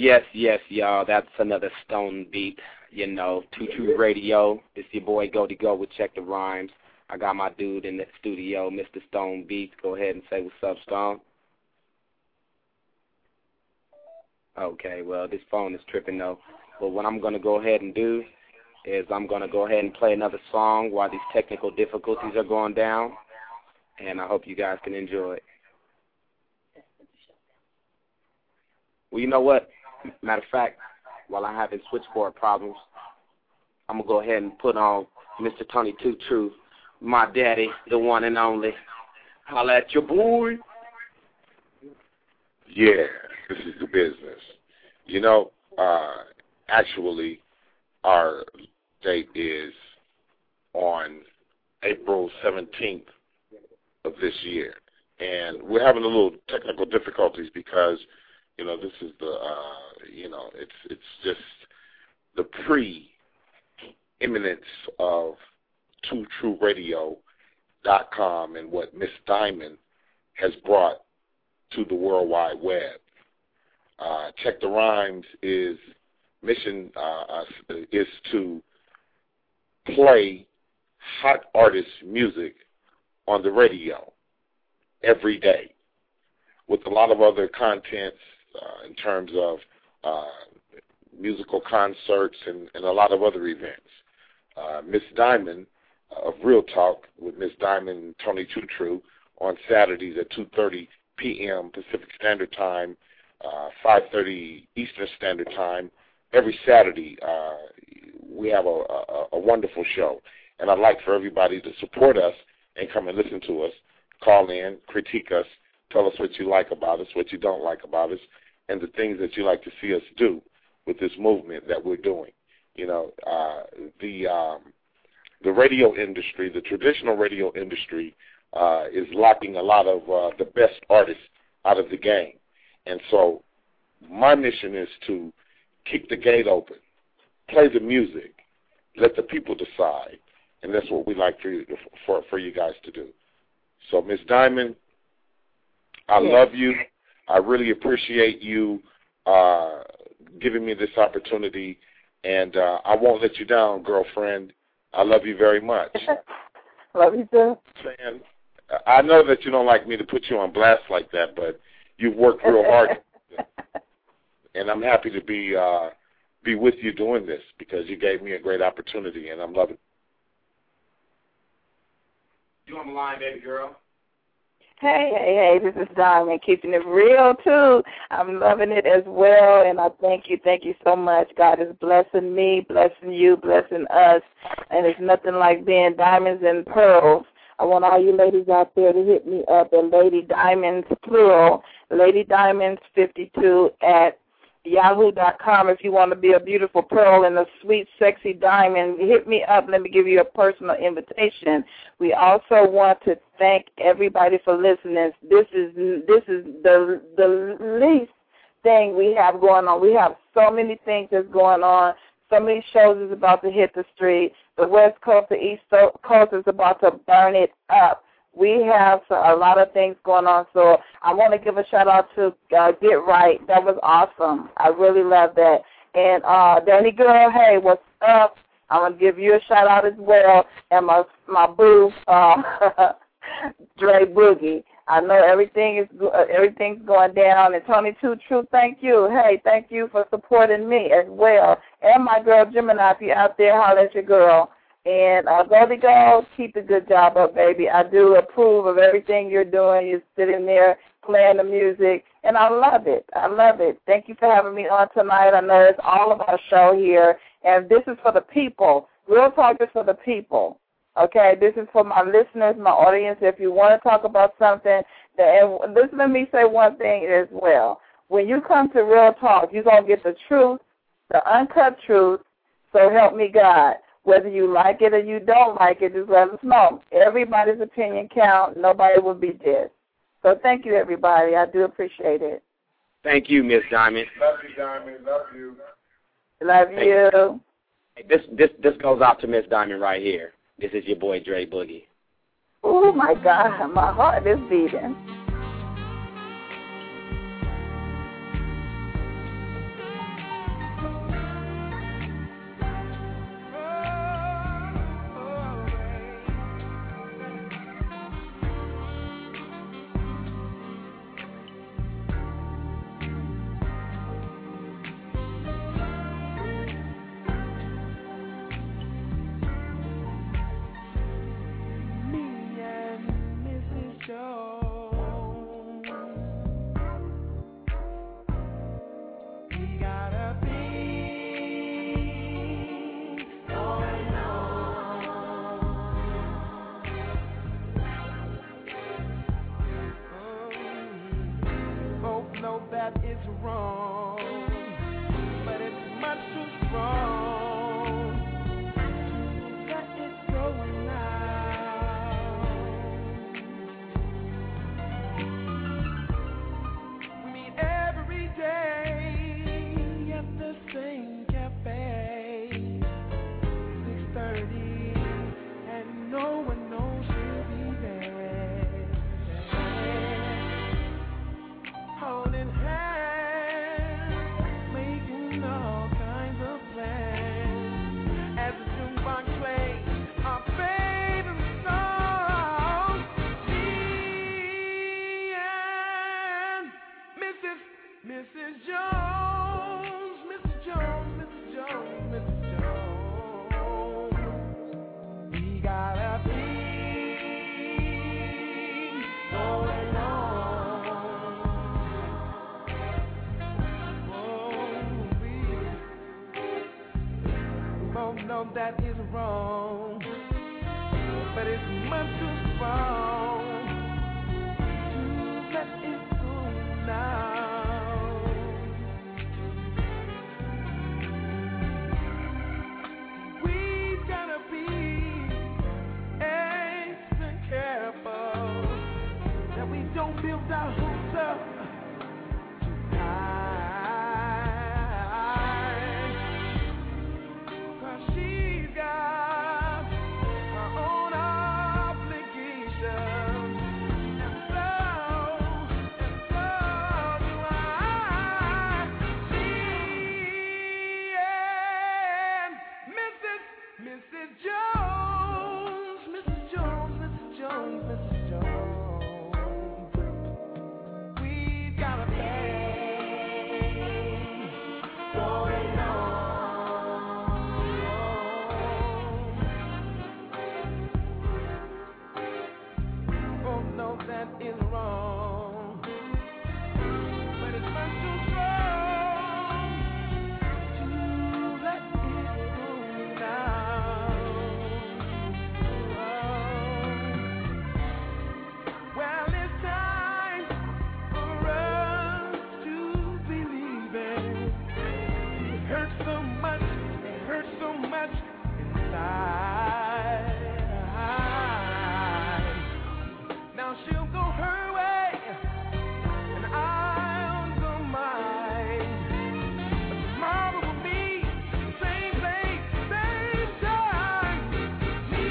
Yes, yes, y'all. That's another Stone Beat. You know, Two True Radio. It's your boy Go to Go with Check the Rhymes. I got my dude in the studio, Mister Stone Beats. Go ahead and say what's up, Stone. Okay, well, this phone is tripping, though. But what I'm going to go ahead and do is I'm going to go ahead and play another song while these technical difficulties are going down. And I hope you guys can enjoy it. Well, you know what? Matter of fact, while I'm having switchboard problems, I'm going to go ahead and put on Mister Tony Two True, my daddy, the one and only. Holla at your boy. Yeah, this is the business. You know, uh, actually, our date is on April seventeenth of this year. And we're having a little technical difficulties because, you know, this is the, uh, you know, it's it's just the pre-imminence of two true radio dot com and what Miss Diamond has brought to the World Wide Web. Uh, Check the Rhymes is mission uh, is to play hot artist music on the radio every day with a lot of other contents uh, in terms of uh, musical concerts and, and a lot of other events. Uh, Miss Diamond of Real Talk with Miss Diamond and Tony Two True on Saturdays at two thirty p.m. Pacific Standard Time, uh, five thirty Eastern Standard Time. Every Saturday, uh, we have a, a, a wonderful show. And I'd like for everybody to support us and come and listen to us, call in, critique us, tell us what you like about us, what you don't like about us, and the things that you like to see us do with this movement that we're doing. You know, uh, the um, the radio industry, the traditional radio industry, uh, is locking a lot of uh, the best artists out of the game. And so my mission is to keep the gate open, play the music, let the people decide, and that's what we like for you, for, for you guys to do. So, Miss Diamond, I yes. love you. I really appreciate you uh, giving me this opportunity, and uh, I won't let you down, girlfriend. I love you very much. Love you too. Man, I know that you don't like me to put you on blast like that, but you've worked real hard, and I'm happy to be uh, be with you doing this because you gave me a great opportunity, and I'm loving it. You on the line, baby girl? Hey, hey, hey, this is Diamond, keeping it real, too. I'm loving it as well, and I thank you, thank you so much. God is blessing me, blessing you, blessing us, and it's nothing like being diamonds and pearls. I want all you ladies out there to hit me up at Lady Diamonds, plural, Lady Diamonds fifty-two at yahoo dot com if you want to be a beautiful pearl and a sweet, sexy diamond. Hit me up. Let me give you a personal invitation. We also want to thank everybody for listening. This is this is the the least thing we have going on. We have so many things that's going on. So many shows is about to hit the street. The West Coast, the East Coast is about to burn it up. We have a lot of things going on, so I want to give a shout-out to uh, Get Right. That was awesome. I really love that. And uh, Danny Girl, hey, what's up? I'm going to give you a shout-out as well. And my my boo, uh, Dre Boogie. I know everything is uh, everything's going down. And Tony Two True, thank you. Hey, thank you for supporting me as well. And my girl Gemini, if you're out there, holler at your girl. And uh, go to go, keep the good job up, baby. I do approve of everything you're doing. You're sitting there playing the music, and I love it. I love it. Thank you for having me on tonight. I know it's all of our show here, and this is for the people. Real Talk is for the people, okay? This is for my listeners, my audience. If you want to talk about something, and listen to me say one thing as well. When you come to Real Talk, you're going to get the truth, the uncut truth, so help me God. Whether you like it or you don't like it, just let us know. Everybody's opinion counts. Nobody will be dissed. So thank you, everybody. I do appreciate it. Thank you, Miss Diamond. Love you, Diamond. Love you. Love Hey. you. Hey, this this this goes out to Miss Diamond right here. This is your boy Dre Boogie. Oh, my God. My heart is beating. that is wrong, but it's much too strong to let it go now. We meet every day at the same cafe, six thirty, and no one knows she'll be there. Holding hands, making all kinds of plans. As the jukebox plays our favorite song, me and Missus Missus Jones, Missus Jones, Missus Jones, Missus Jones. We got a thing going on. Both know that is wrong, but it's much too strong to let it go now. We've gotta be extra careful that we don't build our hopes up too high. 'Cause she's got her own obligations, and so, and so do I. Me and Missus Missus Jones, Missus Jones, Missus Jones, Missus Jones. We've got a thing going on. Both know that is wrong, but it's much too strong to let it go now. Well, it's time for us to believe it. It hurts so much, it hurts so much inside. Now she'll go her way, and I'll go mine. But tomorrow will be the same place, same time. Me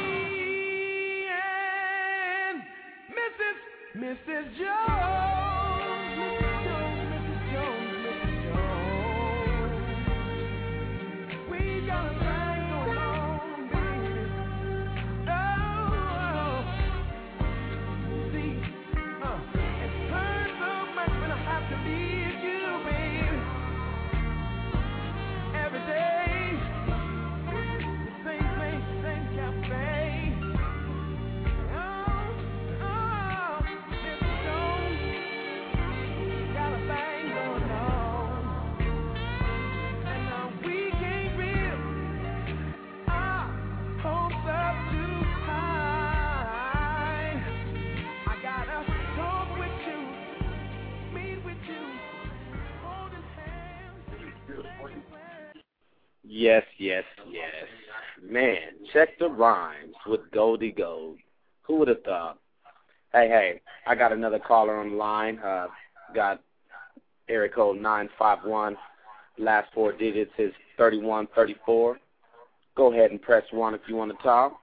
and Missus Missus Jones, Missus Jones, Missus Jones, Missus Jones. We got a thing going on, baby. Oh, see, uh, it hurts so much when I have to leave you, baby. Every day, the same place, same cafe. Oh, oh, Missus Jones, got a thing going on, and now we can't build our hopes up too high. I gotta talk with you, meet with you, holding hands. Yes, yes, yes. Man, check the rhymes with Goldie Gold. Who would have thought? Hey, hey, I got another caller on the line. Uh, got area code nine five one. Last four digits is thirty-one thirty-four. Go ahead and press one if you want to talk.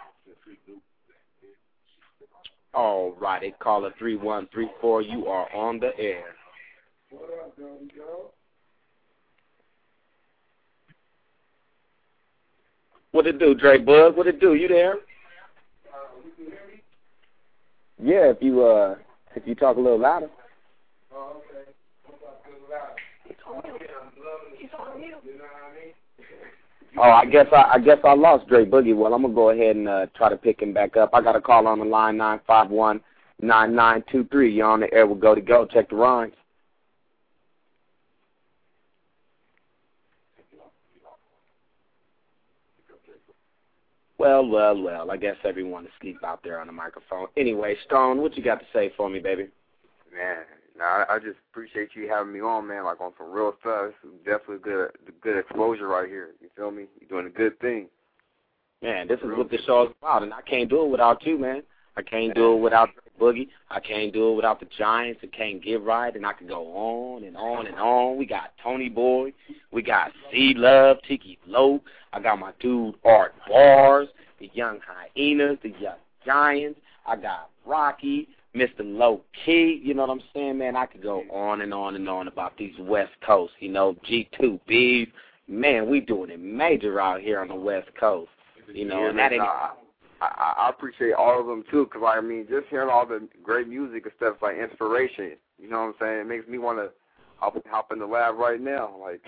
All righty, caller three one three four. You are on the air. What up, Goldie Gold? What it do, Dre Bug? What it do? You there? Yeah, if you uh, if you talk a little louder. Oh, okay. What's up, good loud? He's on mute. He's on mute. You know what I mean? Oh, I guess I, I guess I lost Dre Boogie. Well, I'm gonna go ahead and uh, try to pick him back up. I got a call on the line nine five one nine nine two three. You're on the air with Go to Go. Check the rhymes. Well, well, well. I guess everyone is asleep out there on the microphone. Anyway, Stone, what you got to say for me, baby? Man, Nah, I, I just appreciate you having me on, man, like on some real stuff. It's definitely good good exposure right here. You feel me? You're doing a good thing. Man, this is what the show is about, and I can't do it without you, man. I can't do it without Boogie. I can't do it without the Giants. It can't get right, and I can go on and on and on. We got Tony Boy. We got C Love, Tiki Low. I got my dude Art Bars, the Young Hyenas, the Young Giants. I got Rocky, Mister Low Key. You know what I'm saying, man? I could go on and on and on about these West Coast. You know, G two B. Man, we doing it major out here on the West Coast. You know, yeah, and that man, ain't. I, I, I appreciate all of them too, because I mean, just hearing all the great music and stuff is like inspiration. You know what I'm saying? It makes me want to hop, hop in the lab right now, like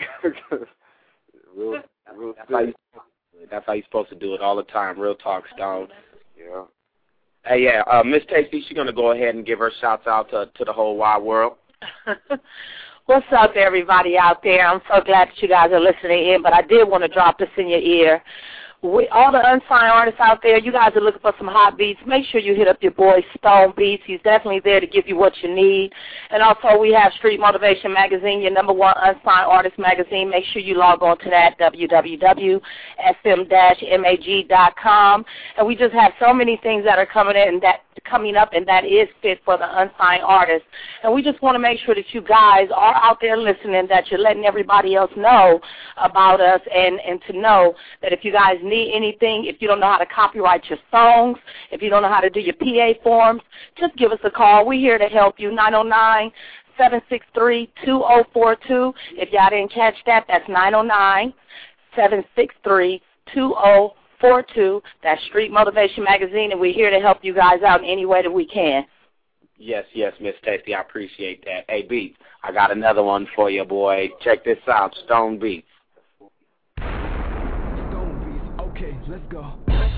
real, real. That's how, you, that's how you're supposed to do it all the time. Real talk, Stone. Yeah. Hey, yeah, uh, Miss Tasty, she's gonna go ahead and give her shouts out to to the whole wide world. What's up, everybody out there? I'm so glad that you guys are listening in, but I did want to drop this in your ear. We, all the unsigned artists out there, you guys are looking for some hot beats, make sure you hit up your boy Stone Beats. He's definitely there to give you what you need. And also we have Street Motivation Magazine, your number one unsigned artist magazine. Make sure you log on to that, w w w dot s m dash mag dot com. And we just have so many things that are coming in that coming up, and that is fit for the unsigned artists. And we just want to make sure that you guys are out there listening, that you're letting everybody else know about us, and, and to know that if you guys need anything, if you don't know how to copyright your songs, if you don't know how to do your P A forms, just give us a call. We're here to help you, nine oh nine, seven six three, two oh four two. If y'all didn't catch that, that's nine oh nine, seven six three, two oh four two. That's Street Motivation Magazine, and we're here to help you guys out in any way that we can. Yes, yes, Miss Tasty, I appreciate that. Hey, Beats, I got another one for you, boy. Check this out, Stone Beats. Stone Beats, okay, let's go.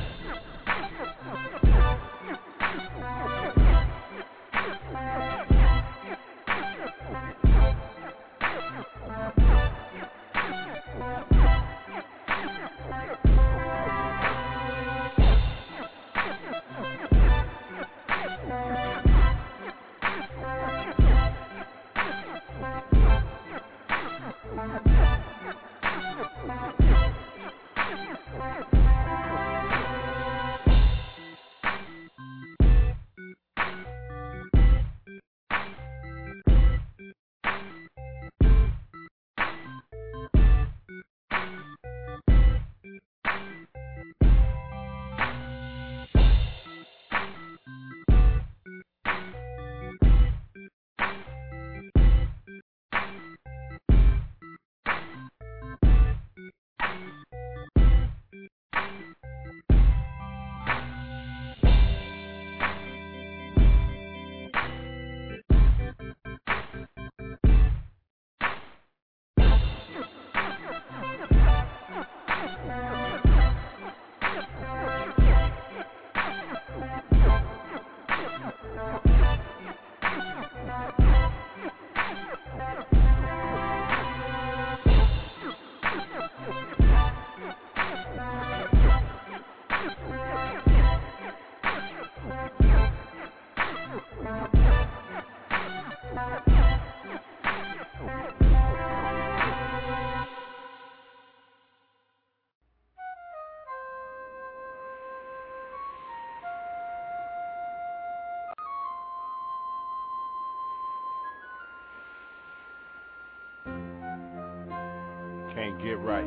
Can't get right.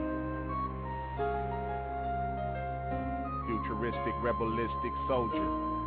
Futuristic, rebelistic soldier.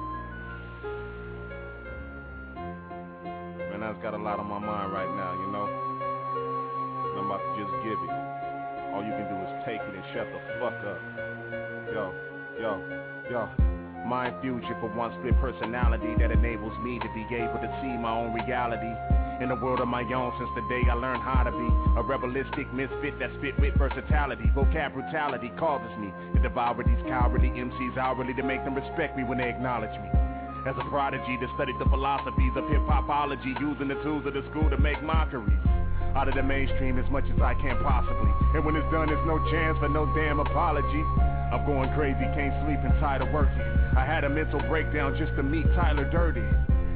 Man, I've got a lot on my mind right now, you know. And I'm about to just give it. All you can do is take it and shut the fuck up. Yo, yo, yo. Mind fusion for one split personality that enables me to be able to see my own reality. In a world of my own since the day I learned how to be a rebelistic misfit that spit with versatility. Vocab brutality causes me to devour these cowardly M Cs hourly to make them respect me when they acknowledge me. As a prodigy that studied the philosophies of hip-hopology, using the tools of the school to make mockeries out of the mainstream as much as I can possibly. And when it's done, there's no chance for no damn apology. I'm going crazy, can't sleep and tired of working. I had a mental breakdown just to meet Tyler Durden.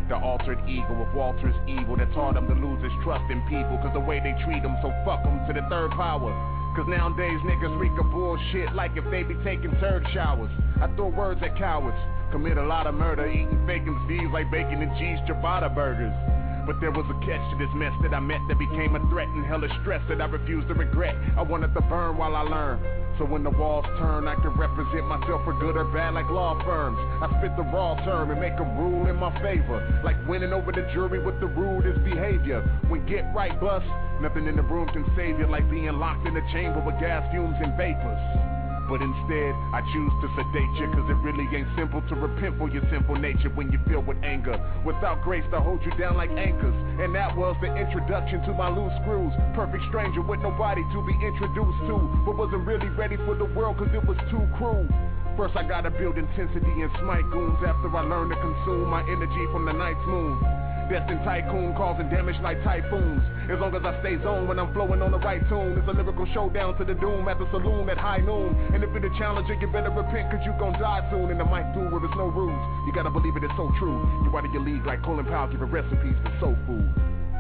The altered ego of Walter's evil that taught him to lose his trust in people, cause the way they treat him, so fuck him to the third power. Cause nowadays niggas reek of bullshit like if they be taking turd showers. I throw words at cowards, commit a lot of murder, eating fake M Cs like bacon and cheese ciabatta burgers. But there was a catch to this mess that I met that became a threat and hella stress that I refused to regret. I wanted to burn while I learned, so when the walls turn I can represent myself for good or bad like law firms. I spit the raw term and make a rule in my favor, like winning over the jury with the rudest behavior. When get right bust, nothing in the room can save you like being locked in a chamber with gas fumes and vapors. But instead, I choose to sedate you, cause it really ain't simple to repent for your sinful nature when you feel with anger. Without grace to hold you down like anchors. And that was the introduction to my loose screws. Perfect stranger with nobody to be introduced to, but wasn't really ready for the world cause it was too cruel. First I gotta build intensity and smite goons after I learn to consume my energy from the night's moon. Destined tycoon causing damage like typhoons. As long as I stay zoned when I'm flowing on the right tune, it's a lyrical showdown to the doom at the saloon at high noon. And if it's a challenger, you better repent cause you gon' die soon. In the mic through where there's no rules, you gotta believe it is so true. You out of your league like Colin Powell giving recipes for soul food.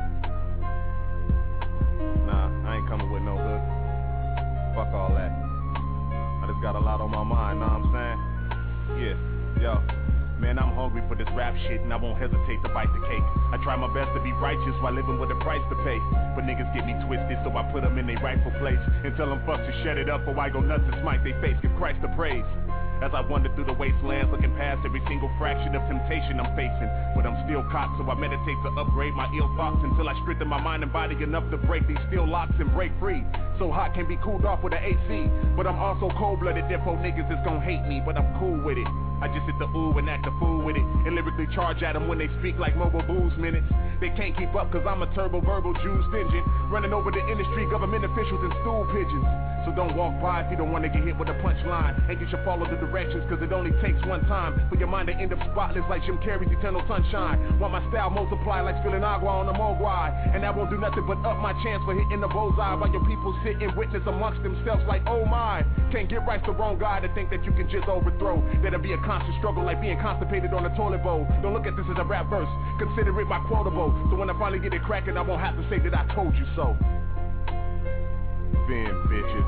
Nah, I ain't coming with no hood. Fuck all that. I just got a lot on my mind, know what I'm saying? Yeah, yo. Man, I'm hungry for this rap shit and I won't hesitate to bite the cake. I try my best to be righteous while living with a price to pay. But niggas get me twisted, so I put them in their rightful place and tell them fuck to shut it up or I go nuts and smite they face, give Christ the praise. As I wander through the wastelands, looking past every single fraction of temptation I'm facing. But I'm still caught, so I meditate to upgrade my ill thoughts until I strengthen my mind and body enough to break these steel locks and break free. So hot can be cooled off with an A C, but I'm also cold-blooded, therefore niggas is gon' hate me, but I'm cool with it. I just hit the ooh and act a fool with it, and lyrically charge at them when they speak like mobile booze minutes. They can't keep up cause I'm a turbo verbal juiced engine, running over the industry, government officials, and stool pigeons. So don't walk by if you don't want to get hit with a punchline, and you should follow the directions cause it only takes one time for your mind to end up spotless like Jim Carrey's Eternal Sunshine. Want my style multiply like spilling agua on a mogwai, and that won't do nothing but up my chance for hitting the bullseye while your people sit and witness amongst themselves like oh my. Can't get right's the wrong guy to think that you can just overthrow. That'll be a constant struggle like being constipated on a toilet bowl. Don't look at this as a rap verse, consider it my quotable, so when I finally get it cracking I won't have to say that I told you so. Vim, bitches.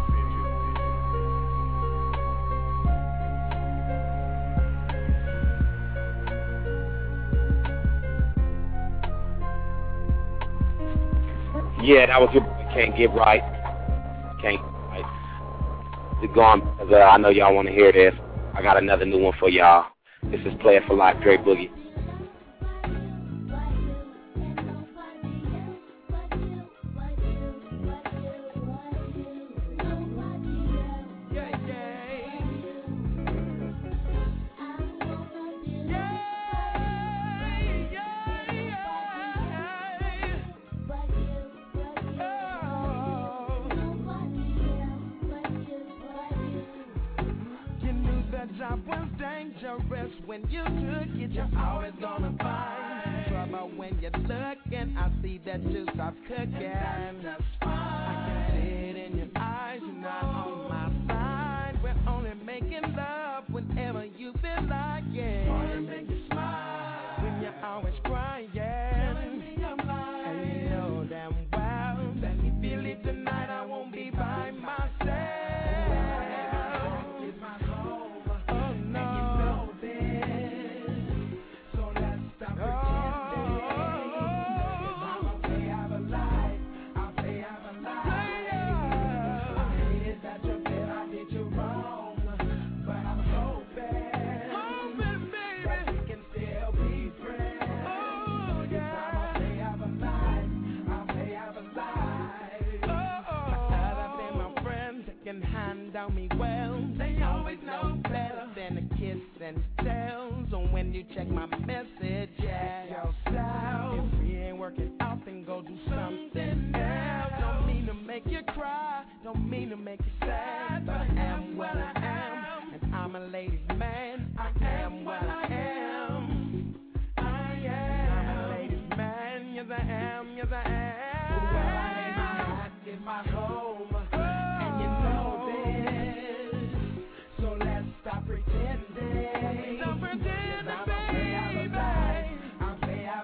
Yeah, that was your Can't Get Right. Can't Get Right. It's gone because uh, I know y'all want to hear this. I got another new one for y'all. This is Play It for Life, Dre Boogie. Job was dangerous when you took it. You're always gonna find trouble when you're looking. I see that you stop cooking. That's fine. I can see it in your eyes. You're not on my side. We're only making love whenever you feel like it. Wanna make you smile when you're always crying. And you know damn well that if you leave tonight, I won't be by myself. Down me well, they always know better than a kiss and tell. So when you check my message, yeah, yourself. If we ain't working out, then go do something else. Don't mean to make you cry, don't mean to make you sad, but I am what I am, and I'm a ladies' man. I am what I am. I am. I'm a ladies' man. Yes I am. Yes I am. Well, I lay my hat in my home. Stop pretending. Stop pretending, baby. I'll play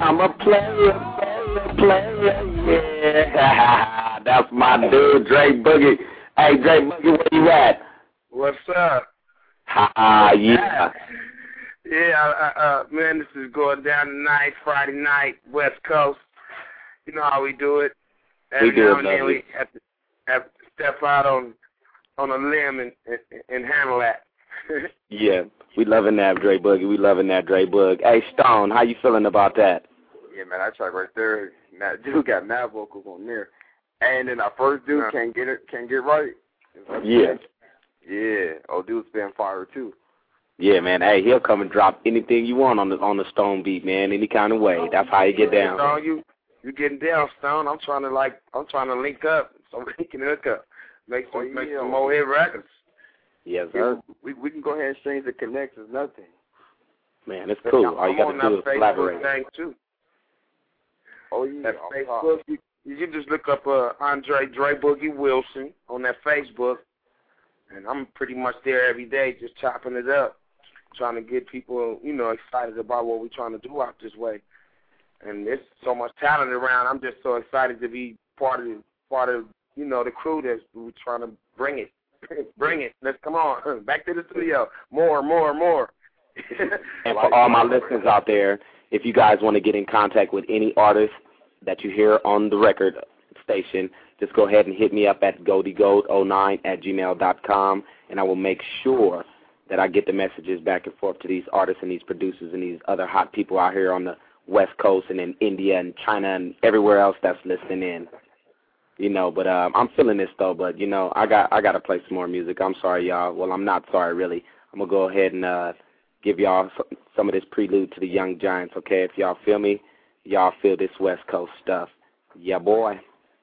I'm a player, player, player, yeah. That's my dude, Dre Boogie. Hey, Dre Boogie, where you at? What's up? Ah, yeah. Yeah, uh, uh, man, this is going down tonight, Friday night, West Coast. You know how we do it. Every We do now it, and then lovely. we have to, have to step out on on a limb and, and, and handle that. Yeah, we loving that, Dre Boogie. We loving that, Dre Boog. Hey, Stone, how you feeling about that? Yeah, man, that track right there, that dude got mad vocals on there. And then our first dude can't get it, can't get right. Yeah. Yeah. Oh, dude's been fire too. Yeah, man. Hey, he'll come and drop anything you want on the on the Stone beat, man, any kind of way. That's how you get down. Stone, you you getting down, Stone? I'm trying to like I'm trying to link up so we can hook up, make some Oh, make yeah. some more hit records. Yes, Yeah, sir. we we can go ahead and change the connects. It's nothing. Man, it's cool. All you I'm got to on do that is Facebook collaborate. thing too. Oh yeah. That on Facebook, top. you, you can just look up uh, Andre Dre Boogie Wilson on that Facebook, and I'm pretty much there every day, just chopping it up, trying to get people, you know, excited about what we're trying to do out this way. And there's so much talent around. I'm just so excited to be part of, the, part of, you know, the crew that's we're trying to bring it, bring it. Let's come on, back to the studio, more, more, more. And for all my listeners out there, if you guys want to get in contact with any artist that you hear on the record station, just go ahead and hit me up at goldie gold oh nine at gmail dot com, and I will make sure that I get the messages back and forth to these artists and these producers and these other hot people out here on the West Coast and in India and China and everywhere else that's listening in. You know, but um, I'm feeling this though. But you know, I got I got to play some more music. I'm sorry, y'all. Well, I'm not sorry, really. I'm gonna go ahead and uh, give y'all some of this prelude to the Young Giants. Okay, if y'all feel me, y'all feel this West Coast stuff. Yeah, boy.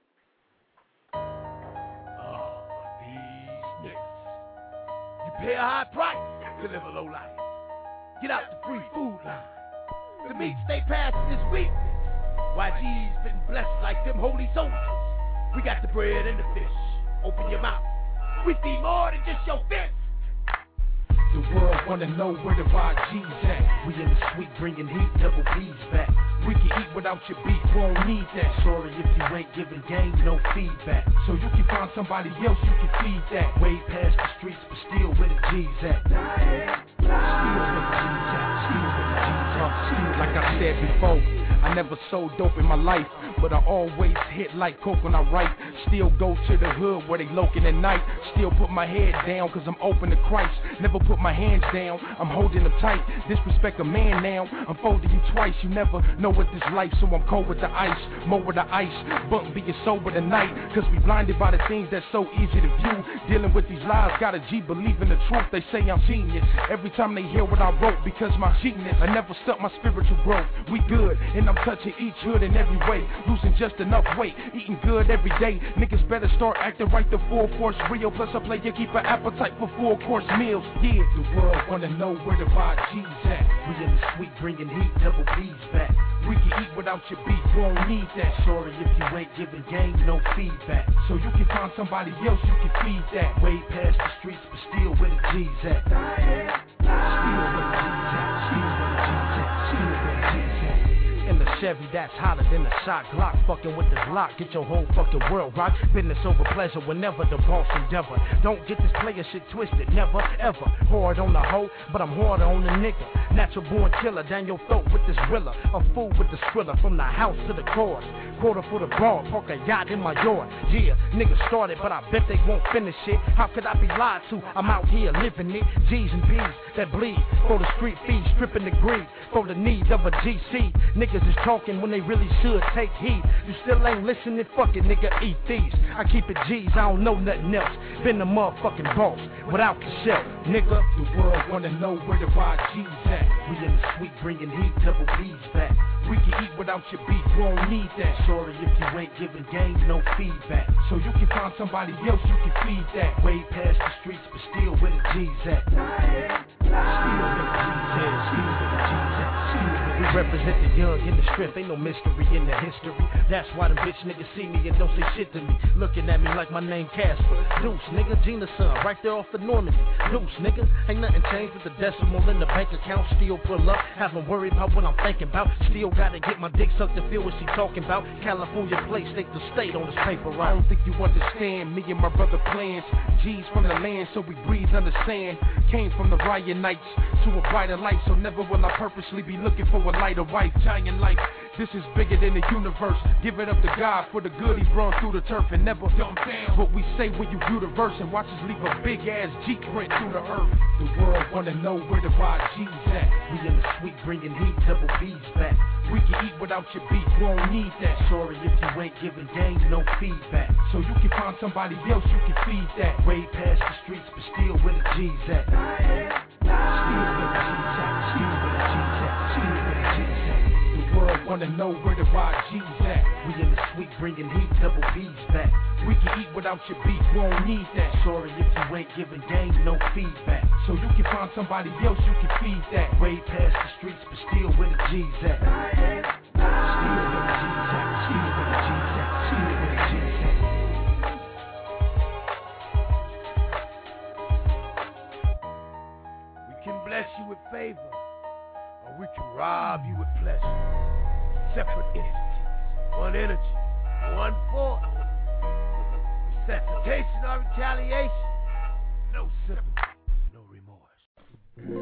You pay a high price to live a low life. Get out the free food line. The meat stay past this weakness. Y G's been blessed like them holy soldiers. We got the bread and the fish. Open your mouth. We feed more than just your fist. The world wanna know where the Y G's at. We in the suite bringing heat, double B's back. We can eat without your beef, won't need that. Sorry if you ain't giving game, no feedback. So you can find somebody else you can feed that. Way past the streets, but still where the G's at. Still where the G's at. Still where the G's at. Still Like I said before, I never sold dope in my life, but I always hit like coke when I write. Still go to the hood where they loking at night. Still put my head down cause I'm open to Christ. Never put my hands down, I'm holding them tight. Disrespect a man now, I'm folding you twice. You never know what this life, so I'm cold with the ice. More with the ice, bunk being sober tonight. Cause we blinded by the things that's so easy to view. Dealing with these lies, got a G believing the truth. They say I'm genius every time they hear what I wrote. Because my genius, I never stuck my spiritual growth. We good, and I'm touching each hood in every way. Losing just enough weight, eating good every day. Niggas better start acting right, the full force real. Plus a player keep an appetite for full course meals. Yeah, the world wanna know where the Y G's at. We in the suite bringing heat, double B's back. We can eat without your beef, won't need that. Sorry if you ain't giving game, no feedback. So you can find somebody else you can feed that. Way past the streets, but still where the G's at. Still where the G's at. Still where the G's at. Still where the G's at. In the Chevy that's hotter than a shot Glock. Fucking with this lock, get your whole fucking world rock. Business over pleasure whenever the boss endeavor. Don't get this player shit twisted, never ever. Hard on the hoe, but I'm harder on the nigga. Natural born killer down your throat with this thriller. A fool with the skrilla from the house to the chorus. Quarter for the broad, park a yacht in my yard. Yeah, niggas started, but I bet they won't finish it. How could I be lied to? I'm out here living it. G's and B's that bleed for the street feed, stripping the greed for the need of a G C. Niggas is talking when they really should take heed. You still ain't listening, fuck it, nigga, eat these. I keep it G's, I don't know nothing else. Been the motherfucking boss without the shell, nigga. The world wanna know where the Y G's at. We in the suite bringing heat, double B's back. We can eat without your beef, won't need that. Sorry if you ain't giving game, no feedback. So you can find somebody else you can feed that. Way past the streets, but still where the G's at. Still where the G's at. Still where the G's at. Still where the G's at. represent the young and the strength, ain't no mystery in the history. That's why them bitch niggas see me and don't say shit to me. Looking at me like my name Casper. Deuce, nigga, Gina's son, right there off of Normandy. Deuce, nigga, ain't nothing changed with the decimal in the bank account. Still pull up, haven't worried about what I'm thinking about. Still gotta get my dick sucked to feel what she talking about. California place, state to state on this paper. I don't think you understand, me and my brother plans. G's from the land, so we breathe under sand. Came from the Ryan Nights to a brighter light, so never will I purposely be looking for a lighter wife. Giant life, this is bigger than the universe. Give it up to God for the good he's run through the turf and never dumb down. What we say when you view the verse and watch us leave a big ass G print through the earth. The world wanna know where the Y G's at. We in the suite bringing heat, double B's back. We can eat without your beef, we don't need that. Sorry if you ain't giving game, no feedback. So you can find somebody else you can feed that. Way past the streets, but still where the G's at. Still where the G's at. Still where the G's at. Still where the G's at. The world wanna know where the Y G's at. We in the suite bringing heat, double B's back. We can eat without your beef, we don't need that. Sorry if you ain't giving game, no feedback. So you can find somebody else you can feed that. Way past the streets, but still where the G's at. Still where the G's at. Still where the G's at. Still where the G's at. We can bless you with favor, or we can rob you with pleasure. Separate entities, one energy, one force. Resuscitation or retaliation, no sympathy, no remorse.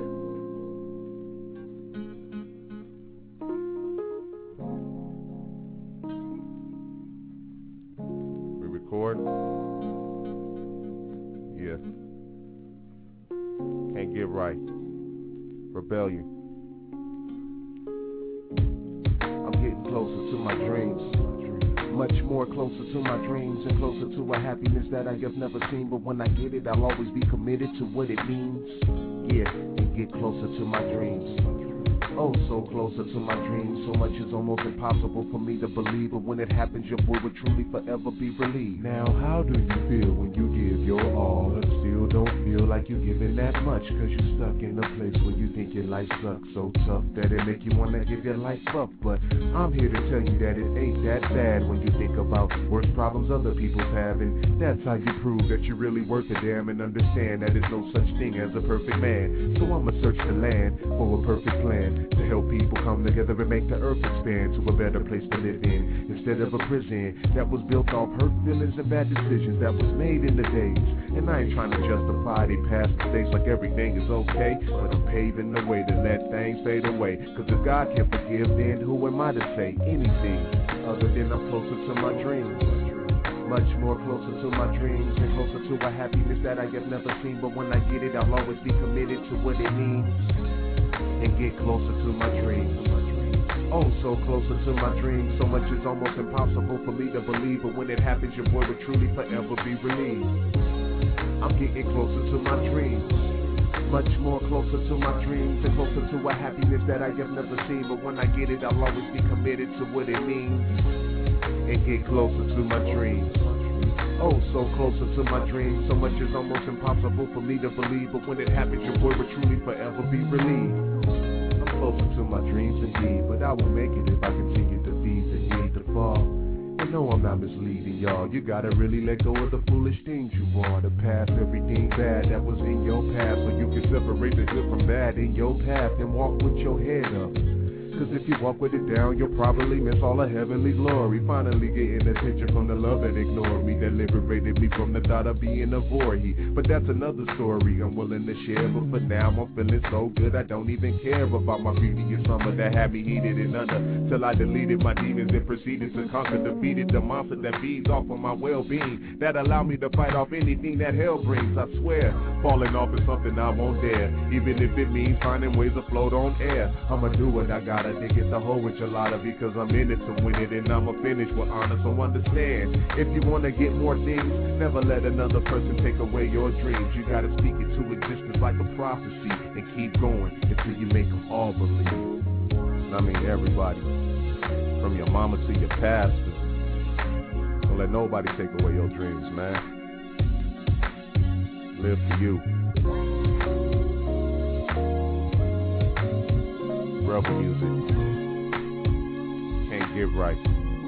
We record? Yeah. Can't get right. Rebellion. I'm getting closer to my dreams. Much more closer to my dreams and closer to a happiness that I have never seen. But when I get it, I'll always be committed to what it means. Yeah, and get closer to my dreams. Oh, so closer to my dreams. So much is almost impossible for me to believe. But when it happens, your boy will truly forever be relieved. Now, how do you feel when you give your all, but still don't feel like you're giving that much? Cause you're stuck in a place where you think your life sucks so tough that it make you wanna give your life up. But I'm here to tell you that it ain't that bad when you think about worse problems other people's have. And that's how you prove that you're really worth a damn and understand that there's no such thing as a perfect man. So I'ma search the land for a perfect plan to help people come together and make the earth expand to a better place to live in, instead of a prison that was built off hurt feelings and bad decisions that was made in the days. And I ain't trying to justify they past mistakes like everything is okay, but I'm paving the way to let things fade away. Cause if God can forgive, then who am I to say anything other than I'm closer to my dreams? Much more closer to my dreams and closer to a happiness that I have never seen. But when I get it, I'll always be committed to what it means and get closer to my dreams. Oh, so closer to my dreams. So much is almost impossible for me to believe. But when it happens, your boy will truly forever be relieved. I'm getting closer to my dreams. Much more closer to my dreams and closer to a happiness that I have never seen. But when I get it, I'll always be committed to what it means and get closer to my dreams. Oh, so closer to my dreams. So much is almost impossible for me to believe. But when it happens, your boy will truly forever be relieved. I'm closer to my dreams indeed, but I will make it if I continue to feed the need to fall. And no, I'm not misleading y'all. You gotta really let go of the foolish things you are. To pass everything bad that was in your past, so you can separate the good from bad in your path and walk with your head up. Cause if you walk with it down, you'll probably miss all the heavenly glory. Finally getting attention from the love that ignored me, that liberated me from the thought of being a void. But that's another story I'm willing to share. But for now, I'm feeling so good, I don't even care about my previous summer that had me heated and under. Till I deleted my demons and proceeded to conquer, defeated the monster that feeds off of my well-being, that allow me to fight off anything that hell brings. I swear, falling off is something I won't dare, even if it means finding ways to float on air. I'ma do what I gotta to get the whole enchilada, because I'm in it to win it, and I'ma finish with honor. So understand, if you wanna get more things, never let another person take away your dreams. You gotta speak it to existence like a prophecy, and keep going until you make them all believe. And I mean everybody, from your mama to your pastor. Don't let nobody take away your dreams, man. Live for you. Rebel music. Get right.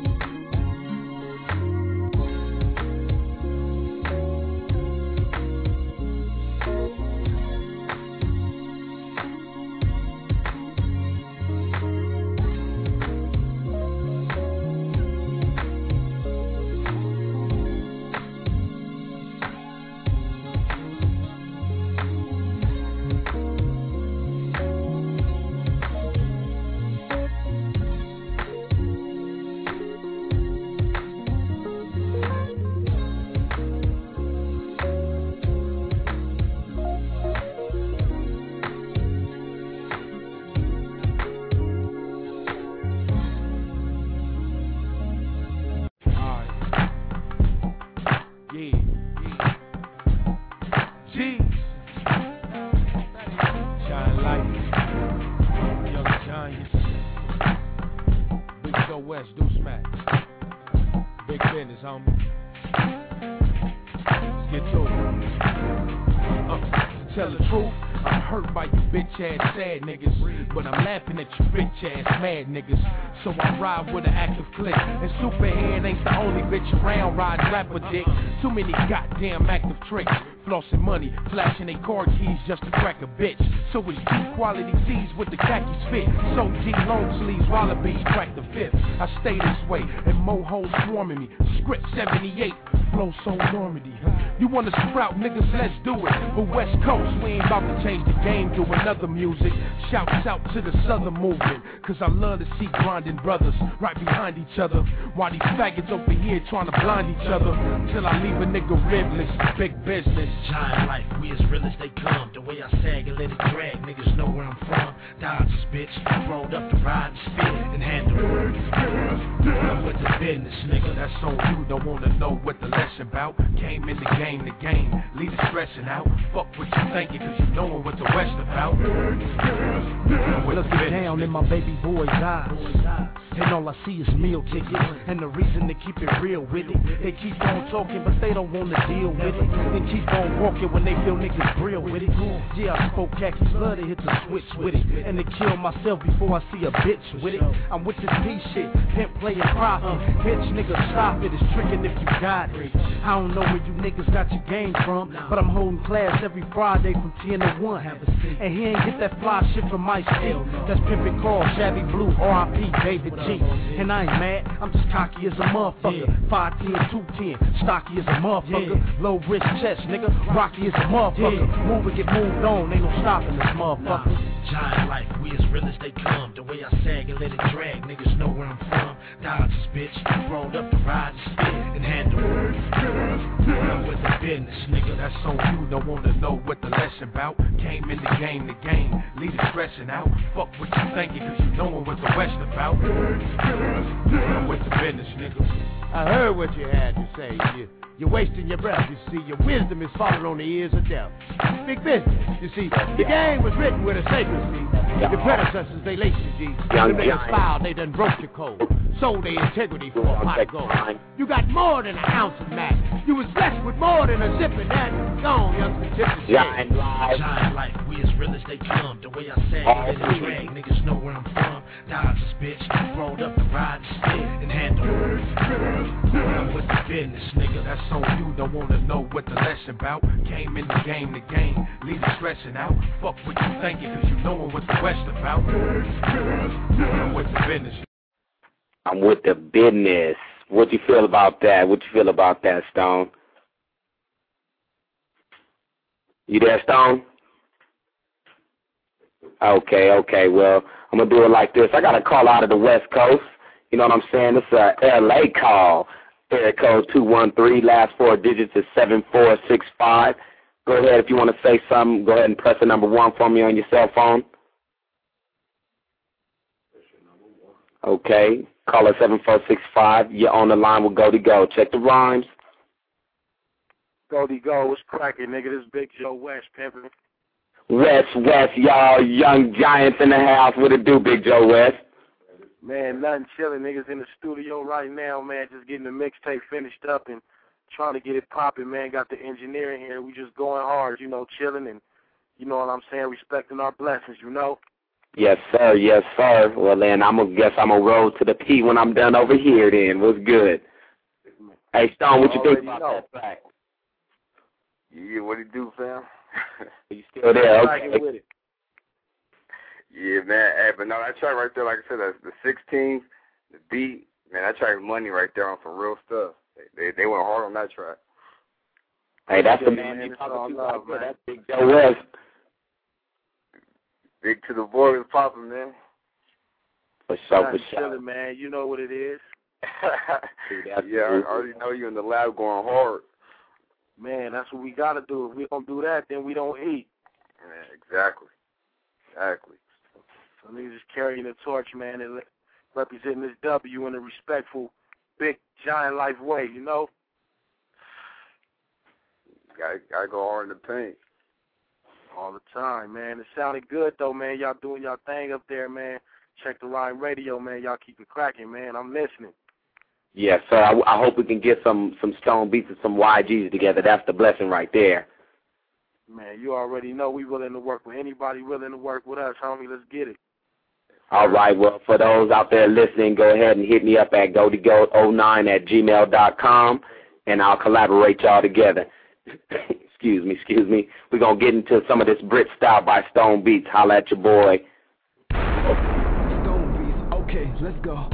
Sad niggas, but I'm laughing at you bitch ass mad niggas. So I ride with an active click, and Superhead ain't the only bitch around riding rapper dick. Too many goddamn active tricks, flossing money, flashing they car keys just to crack a bitch. So it's G quality tees with the khakis fit. So G long sleeves, wallabies crack the fifth. I stay this way, and mohos swarming me. Script seventy-eight, flow so Normandy. You wanna sprout niggas, let's do it. But West Coast, we ain't about to change the game to another music. Shouts out to the Southern movement, cause I love to see grinding brothers right behind each other, while these faggots over here trying to blind each other, till I leave a nigga ribless. Big business. Giant life, we as real as they come. The way I sag and let it drag, niggas know where I'm from. Dodgers, bitch, rolled up the ride and spit and handle it. I'm with the business, nigga. That's on you, don't wanna know what the lesson about. Came in the game, the game, leave it stressing out. Fuck what you thinking, cause you knowin' what the West about. Looking down in my baby boy's eyes, and all I see is meal tickets. And the reason they keep it real with it, they keep on talking but they don't wanna deal with it. They keep on walking when they feel niggas real with it. Yeah, I spoke khakis, love to hit the switch with it, and to kill myself before I see a bitch with it. I'm with this P shit, pimp playing profit. Bitch nigga stop it, it's tricking if you got it. I don't know where you niggas got your game from, but I'm holding class every Friday from ten to one. And he ain't get that fly shit from my state. That's Pimpin' Carl, Shabby Blue, R I P David G. And I ain't mad, I'm just cocky as a motherfucker. five ten, two ten, stocky as a motherfucker. Low risk chest, nigga, rocky as a motherfucker. Move and get moved on, ain't no stopping this motherfucker. Giant life, we as real as they come. The way I sag and let it drag, niggas know where I'm from. Dodgers, bitch, rolled up the ride and spit and handle it. I'm with the business, nigga. That's on you, don't wanna know what the lesson about. Came in the game, the game, leave it stressing out. Fuck what you thinking, cause you knowin' what the West about. I'm with the business, nigga. I heard what you had to say. You, you're wasting your breath. You see, your wisdom is falling on the ears of death. Big business. You see, the game was written with a sacredcy. Your predecessors, they laced you, G. You made a style, they done broke your code. Sold their integrity for a pot of gold. You got more than an ounce of Mac. You was blessed with more than a zip and that. Gone, youngster, tip the Giant life. Giant life, we as real as they come. The way I sag and let it drag, niggas know where I'm from. Dodgers, bitch, rolled up the ride and spit and handle it. I'm with the business, nigga. That's on you, don't wanna know what the lesson about. Came in the game, the game, leave it stressing out. Fuck what you thinking, cause you knowin' what the West about. I'm with the business. I'm with the business. What you feel about that? What you feel about that, Stone? You there, Stone? Okay, okay. Well, I'm going to do it like this. I got a call out of the West Coast. You know what I'm saying? It's a L A call. Area code two one three, last four digits is seven four six five. Go ahead. If you want to say something, go ahead and press the number one for me on your cell phone. Okay. Caller seven four six five. You're on the line with Goldie Go. Check the rhymes. Goldie Go, what's cracking, nigga? This is Big Joe West, pimpin'. West, West, y'all. Young Giants in the house. What it do, Big Joe West? Man, nothing chilling. Niggas in the studio right now, man, just getting the mixtape finished up and trying to get it popping, man. Got the engineering here. We just going hard, you know, chilling and, you know what I'm saying, respecting our blessings, you know. Yes, sir. Yes, sir. Well, then I'm going to guess I'm going to roll to the P when I'm done over here then. What's good? Hey, Stone, what you think about know. that track? Yeah, what it do, fam? You still there? Okay. With it. Yeah, man. Hey, but no, that track right there, like I said, the sixteenth, the beat, man, that track is money right there on some real stuff. They they, they went hard on that track. Hey, that's the man you talking to right there. That's Big Joe West. Big to the boys popping, man. For sure, for sure. Chilling, man. You know what it is. Yeah, I already know you in the lab going hard. Man, that's what we got to do. If we don't do that, then we don't eat. Man, exactly. Exactly. So niggas just carrying the torch, man, and representing this W in a respectful, big, giant life way, you know? Gotta, gotta go hard in the paint. All the time, man. It sounded good, though, man. Y'all doing y'all thing up there, man. Check the Rhyme Radio, man. Y'all keep it cracking, man. I'm listening. Yes, sir. I, I hope we can get some, some Stone Beats and some Y Gs together. That's the blessing right there. Man, you already know we willing to work with anybody willing to work with us, homie. Let's get it. All right. Well, for those out there listening, go ahead and hit me up at go to goat oh nine at gmail dot com, and I'll collaborate y'all together. excuse me, excuse me. We're going to get into some of this Brit style by Stone Beats. Holla at your boy. Stone Beats. Okay, let's go.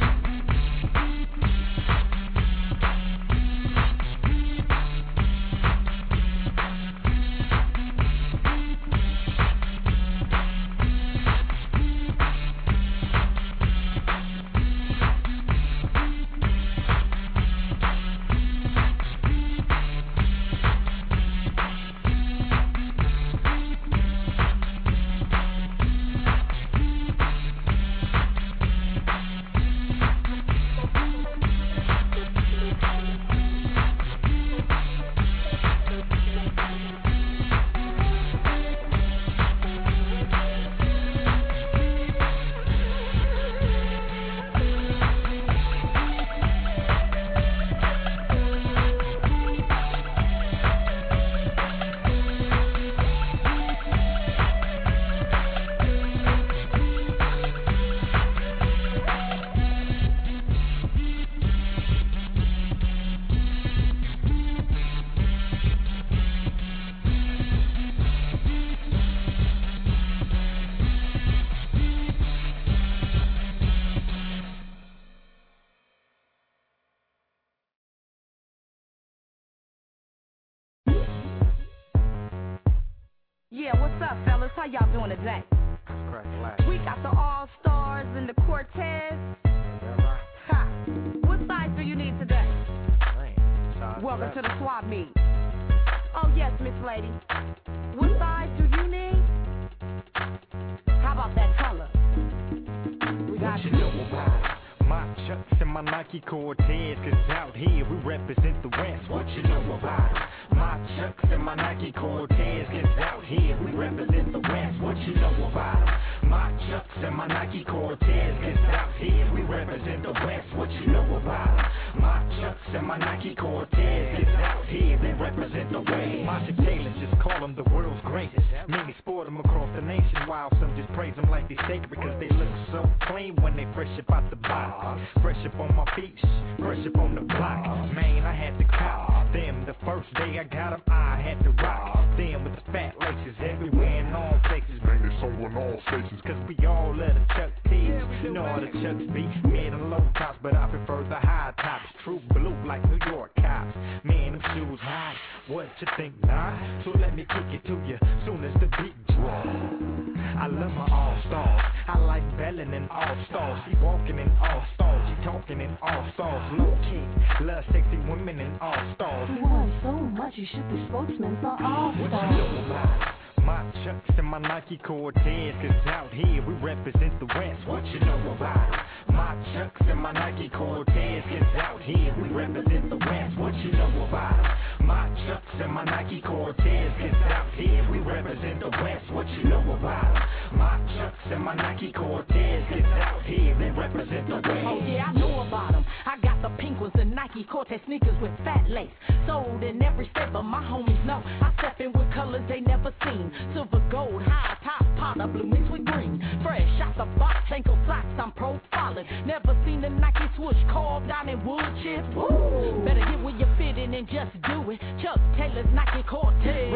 Yeah, what's up, fellas? How y'all doing today? We got the All-Stars and the Cortez. Ha! What size do you need today? Welcome to the swap meet. Oh, yes, Miss Lady. What size do you need? How about that color? We got you. Know about my Chucks and my Nike Cortez, cause out here we represent the West. What you know about it? My Chucks and my Nike Cortez, cause out here we represent the West. What you know about it? My Chucks and my Nike Cortez, cause out here we represent the West. What you know about it? My Chucks and my Nike Cortez, cause out here they represent the West. Monty Taylor just call them the world's greatest. Many sport them across the nation, while some just praise them like they sacred because they look so clean when they fresh up out the box. Fresh up on my feet, fresh up on the block. Man, I had to cop them the first day I got them. I had to rock them with the fat laces everywhere in all places. Man, it's so in all faces, cause we all love the Chuck T's. You know how the Chucks be, mid and low tops, but I prefer the high tops. True blue like New York cops. Man, them shoes high, what you think not? So let me kick it to you soon as the beat drop. I love my all-stars, I like Bellin' and all-stars. She walking in all-stars, she talking in all-stars. Low-key, love sexy women in all-stars. You want so much, you should be spokesman for all-stars. What you know about my Chucks and my Nike Cortez, cause out here we represent the West. What you know about it? My Chucks and my Nike Cortez, cause out here we represent the West. What you know about it? My Chucks and my Nike Cortez, cause out here we represent the West. What you know about it? My Chucks and my Nike Cortez, cause out here they represent the West. Oh yeah, I know about them. I got the pink ones, the Nike Cortez sneakers with fat lace. Sold in every state, but my homies know I step in with colors they never seen. Silver, gold, high top, powder blue mixed with green. First fresh out the box, ankle socks, I'm profiling. Never seen a Nike swoosh carved out in wood chips. Woo. Better get where you're fitting and just do it. Chuck Taylor's Nike Cortez.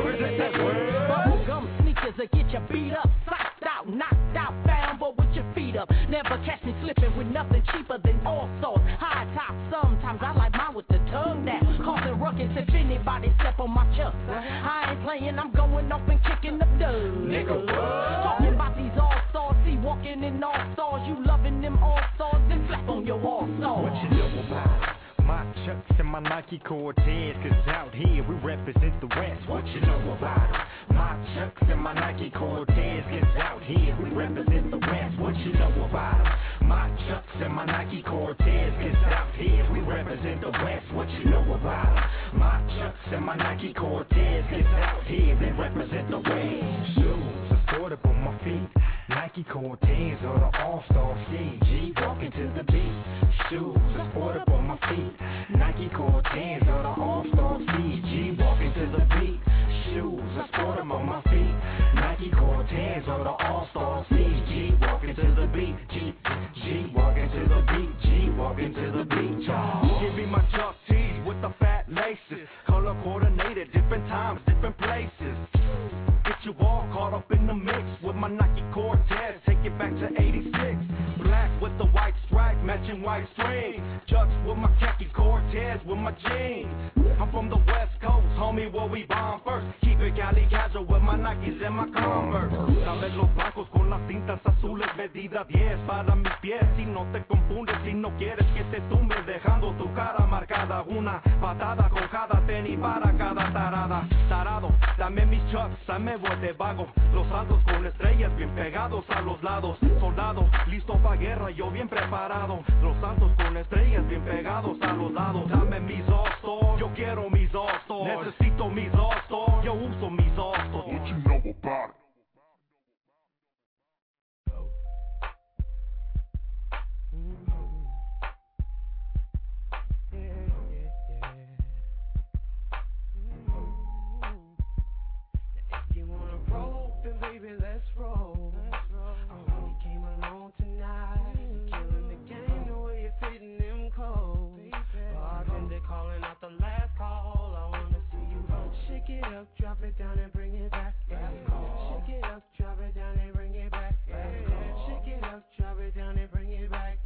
Bubble gum sneakers that get you beat up, socked out, knocked out, found but with your feet up. Never catch me slipping with nothing cheaper than all sauce. High top, sometimes I like mine with the tongue down. Causing ruckus if anybody step on my chuck. I ain't playing, I'm going off and kicking the dub. Nigga, what? Talking about these all stars, see walking in all stars. You loving them all stars, then slap on your all stars. What you know about it? My Chucks and my Nike Cortez, cause out here we represent the West. What you know about it? My Chucks and my Nike Cortez, cause out here we represent the West. What you know about it? My Chucks and my Nike Cortez, cause out here we represent the West. What you know about it? My Chucks and my Nike Cortez, cause out here we represent the West. Shoes are sorted on my feet. Nike Cortez or the All-Star C G, walking to the beat. Shoes are sported up on my feet. Nike Cortez or the All-Star C G, walking to the beat. Shoes are sported up on my feet. Nike Cortez or the All-Star C G, walking to the beat. G, G, walking to the beat. G, walking to the beat. Y'all. Give me my Chuck tees with the fat laces. Color coordinated, different times, different places. Get you all caught up in the mix with my Nike Cortez, take it back to eighty-six. Black with the white stripe, matching white string. Chucks with my khaki Cortez with my jeans. I'm from the West Coast, homie, where we bomb first. Keep it Cali casual with my Nikes and my Converse. Sabes los blancos con las cintas azules, medida diez para mis pies. Si no te confundes, si no quieres que te tumbe, dejando tu cara marcada. Una patada con cada tenis para cada tarada. Tarado, dame mis Chucks, dame voy de vago. Los altos con estrellas bien pegados a los lados. Soldado, listo pa' guerra, yo bien preparado. Los altos con estrellas bien pegados a los lados. Dame mis All-Stars, yo quiero mis All-Stars. Necesito mis All-Stars, yo uso mis All-Stars. What you know about it? Baby, let's roll. I hope you came along tonight. Killing the game the way you're fitting them codes. Bartender calling out the last call. I wanna see you shake it up, drop it down and bring it back. Shake it up, drop it down and bring it back. Shake it up, drop it down and bring it back.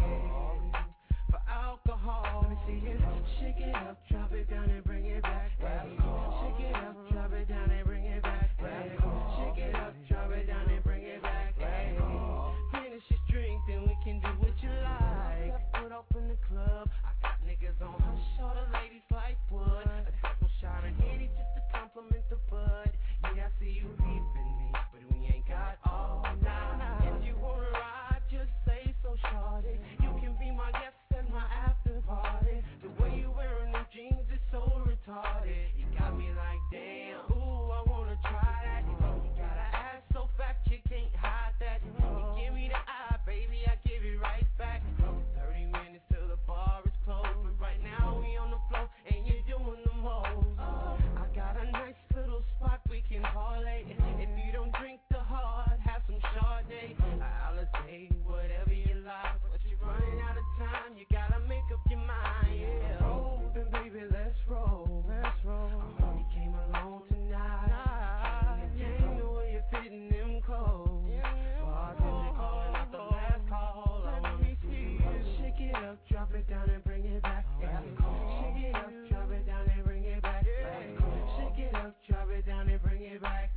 For alcohol, let me see you shake it up, drop it down and bring it back. Shake it up, drop it down and bring it back. Shake it up, drop it down and bring it back. Finish your drink, then we can do what you like. Put up in the club, I got niggas on hush, all the ladies like wood. A double shot of Henny just to compliment the bud. Yeah, I see you peeping me, but we ain't got all night. If you wanna ride, just say so, shorty. You can be my guest at my after party. The way you wearing them jeans is so retarded. You got me like, damn, ooh, I wanna try that. You got an ass so fat you can't hide that. You give me the eye, baby, I give it right back. Thirty minutes till the bar is closed, but right now we on the floor and you're doing the most. I got a nice little spot we can parlay. If you don't drink the hard, have some Chardonnay. I'll say whatever you like, but you're running out of time. You gotta make up your mind. Yeah. Roll, then baby, let's roll. Let's roll. I hope you came along tonight. You came the way you're fitting them codes. Bartender calling out the last call. I wanna see you shake it up, drop it down and bring it back. Shake it up, drop it down and bring it back. Shake it up, drop it down and bring it back.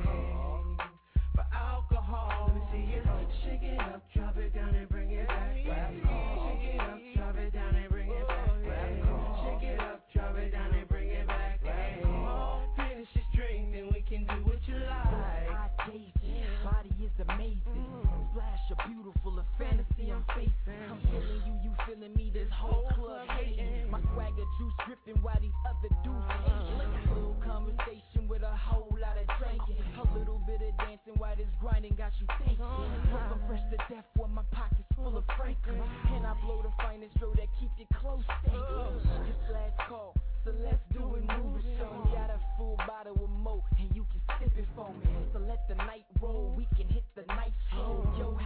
For alcohol, let me see you shake it up, drop it down and bring it back. Shake it up, drop it down and bring it back. Shake it up, drop it down and bring it back. Finish your drink, then we can do what you like. I taste it, body is amazing. Flash a beautiful a fantasy I'm facing. I'm feeling you, you feeling me. This whole club hating. My swagger juice dripping while these other dudes hating. A little conversation with a whole lot of drinking. A little bit of dancing while this grinding got you thinking. I'm fresh to death while my pockets full of Franklin. And I blow the finest road that keep you close, thinking. This last call, so let's do it, move it. Show me got a full bottle of mo, and you can sip it for me. So let the night roll, we can hit the night show. Yo,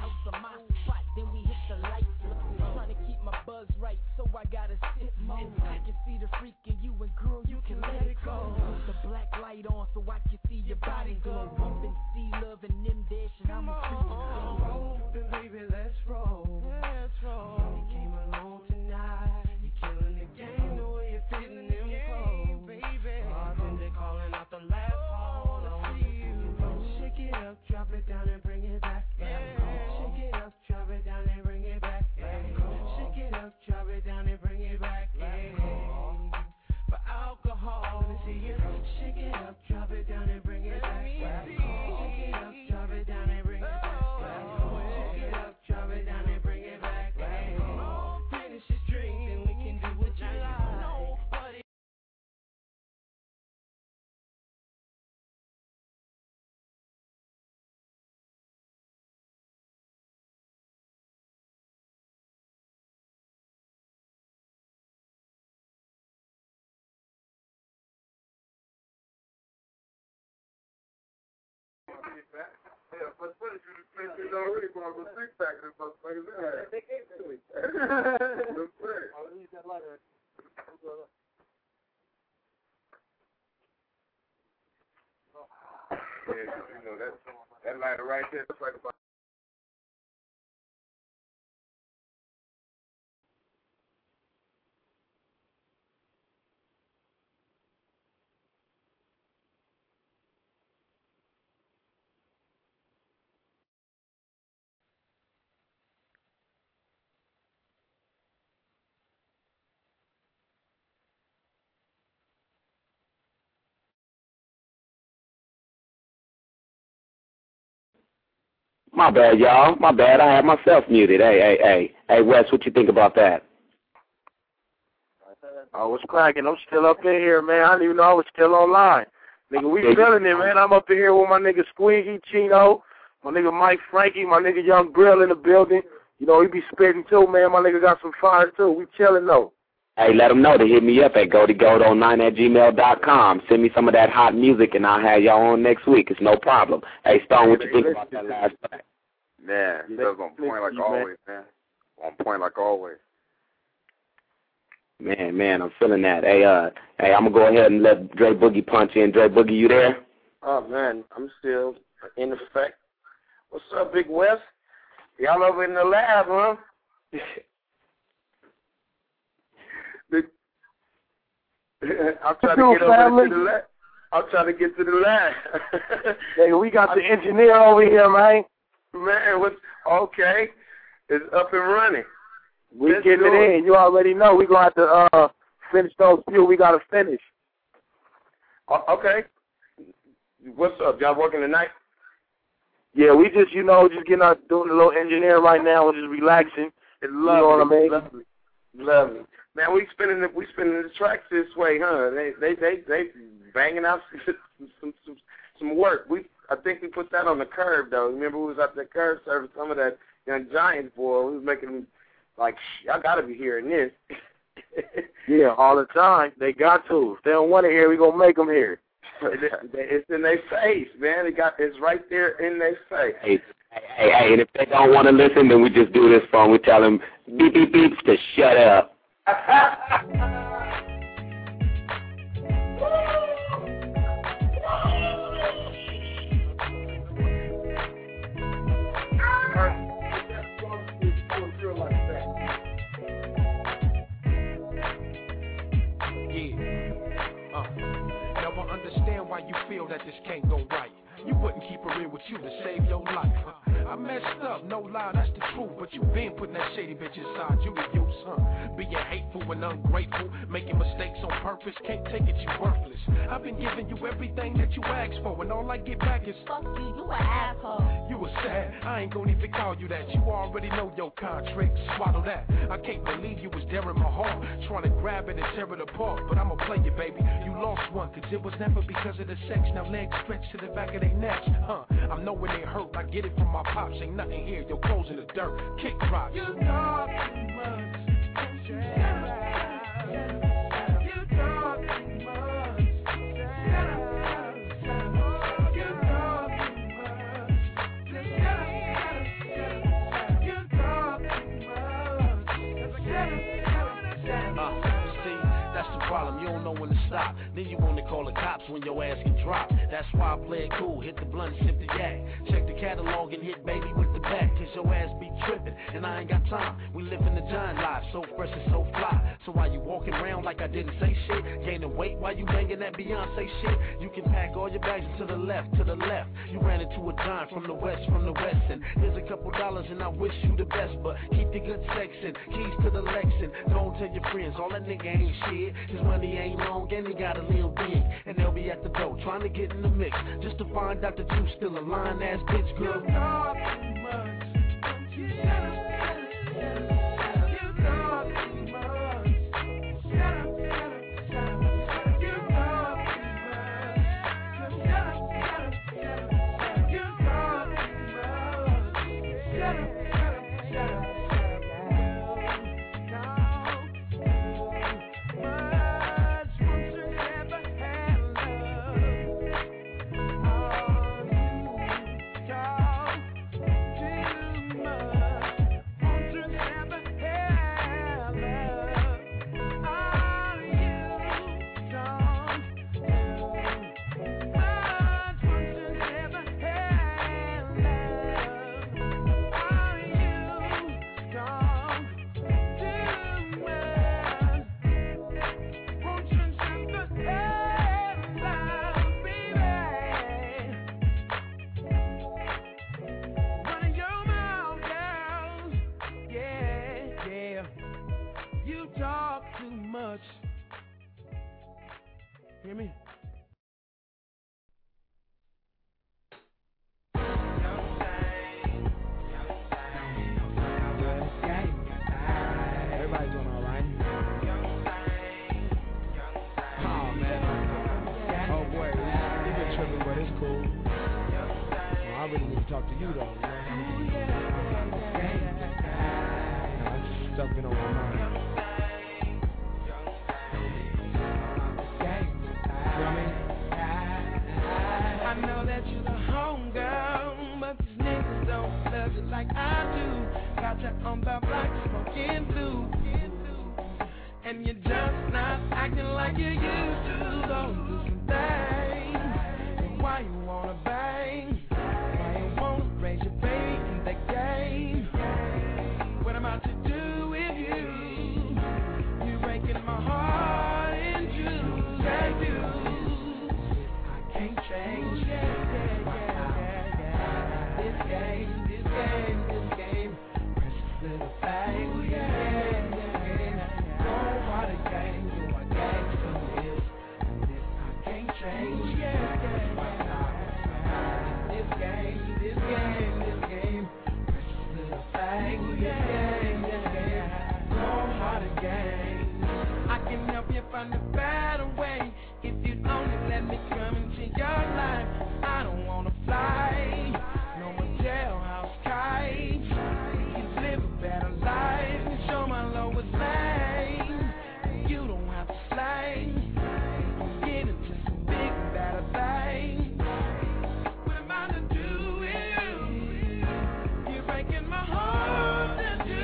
And I can see the freak in you, and girl, you can let it go. Put the black light on so I can see your body glow. Bumpin' C Love and them dash, and I'm a freak. Roll, then baby, let's roll. Let's roll. You came along tonight. You killing the game the way you're fitting them clothes, baby. Bartender calling out the last call. I see you. Shake it up, drop it down, and bring it back. Yeah. Shake it up, drop it down, and bring it back. Yeah. Shake it up, drop it down, and bring it back. Yeah. For alcohol, let me see you. Shake it up, drop it down, and bring it back. Shake it up, drop it down, and bring it back. Shake it up, drop it down, and bring it back. Finish this drink, then we can do what you like. Nobody. Yeah, but what if you already brought a six pack of motherfuckers in there? They gave it to me. I'll use that lighter. Yeah, you know, that, that lighter right there looks like about. My bad, y'all. My bad. I had myself muted. Hey, hey, hey. Hey, Wes, what you think about that? Oh, what's cracking? I'm still up in here, man. I didn't even know I was still online. Nigga, we feeling it, man. I'm up in here with my nigga Squeaky, Chino, my nigga Mike Frankie, my nigga Young Grill in the building. You know, he be spitting too, man. My nigga got some fire too. We chilling though. Hey, let them know to hit me up at go to gold oh nine at gmail dot com. Send me some of that hot music, and I'll have y'all on next week. It's no problem. Hey, Stone, what you think about that last track? Man, Phil's on point like always, man. On point like always. Man, man, I'm feeling that. Hey, uh, hey, I'm gonna go ahead and let Dre Boogie punch in. Dre Boogie, you there? Oh man, I'm still in effect. What's up, Big West? Y'all over in the lab, huh? I'm trying to get over to the lab. I'm trying to get to the lab. Hey, we got the engineer over here, man. Man, what's okay? It's up and running. We Let's getting it do in. You already know. We gonna have to uh finish those few. We gotta finish. Uh, okay. What's up? Y'all working tonight? Yeah, we just you know just getting out doing a little engineering right now. We're just relaxing. It's lovely. You know what I mean? Lovely. Lovely. Man, we spinning the we spinning the tracks this way, huh? They they they they banging out some some some, some work. We I think we put that on the curb though. Remember we was at the curb serving some of that Young Giants boy. We was making them like y'all gotta be hearing this. Yeah, all the time. They got to. If they don't want to hear, we gonna make them hear. It's in their face, man. It got it's right there in their face. Hey, hey, hey, and if they don't want to listen, then we just do this phone. We tell them beep beep beeps to shut up. Understand why you feel that this can't go right. You wouldn't keep it real with you to save your life. Huh? I messed up, no lie, that's the truth. But you been putting that shady bitch inside you to use, huh? Being hateful and ungrateful, making mistakes on purpose, can't take it, you worthless. I've been giving you everything that you asked for, and all I get back is fuck you, you an asshole. You was sad, I ain't gonna even call you that. You already know your contract, swallow that. I can't believe you was there in my heart, trying to grab it and tear it apart. But I'ma play you, baby. You lost one, cause it was never because of the sex. Now legs stretched to the back of their necks, huh? I know when they hurt, I get it from my pops. Ain't nothing here, your clothes in the dirt, kick rocks. You talk too much. You talk too much. Uh, see, problem, you don't know when to stop. Then you wanna call the cops when your ass get dropped. That's why I play it cool, hit the blunt, sip the yak. Check the catalog and hit baby with the back. Cause your ass be trippin', and I ain't got time. We live in the giant life, so fresh and so fly. So while you walking around like I didn't say shit, gaining weight while you banging that Beyonce shit, you can pack all your bags to the left, to the left. You ran into a giant from the west, from the west. And here's a couple dollars and I wish you the best, but keep the good sex and keys to the Lexin. Don't tell your friends, all that nigga ain't shit. His money ain't long and he got a little dick. And they'll be at the door trying to get in the mix, just to find out that you still a lying ass bitch, girl. You talk too much. You shut up, shut up, shut up. You talk too much. Shut up, shut up, shut up. You talk too much. Shut up, shut up, shut up. You talk too much. Shut up, shut up, shut up. Hear me? Everybody doing all right? Oh man, oh boy, you've been tripping, but it's cool. Well, I really need to talk to you though. You know? Nah, it's stuff been on my mind. I know that you're the home girl, but these niggas don't love you like I do. Got you on the block smoking through, and you're just not acting like you used to. Don't do some things. And why you wanna bang? Why you wanna raise your baby in the game? What am I to do with you? You're breaking my heart in two. Thank you. Can't change, yeah, yeah, yeah, yeah, yeah. This game, this game, this game, precious little thing, yeah, yeah, yeah. Go what a game, you a gangster is. This I can't change, yeah, yeah, yeah. This game, this game, this game, precious little thing, yeah, yeah, yeah. Go what a game. I can help you find a better way. If you'd only let me come into your life, I don't wanna fly, no more jailhouse kites. Please live a better life and show my lowest lane. You don't have to slay, get into some big better things. What am I to do with you? You're breaking my heart and you.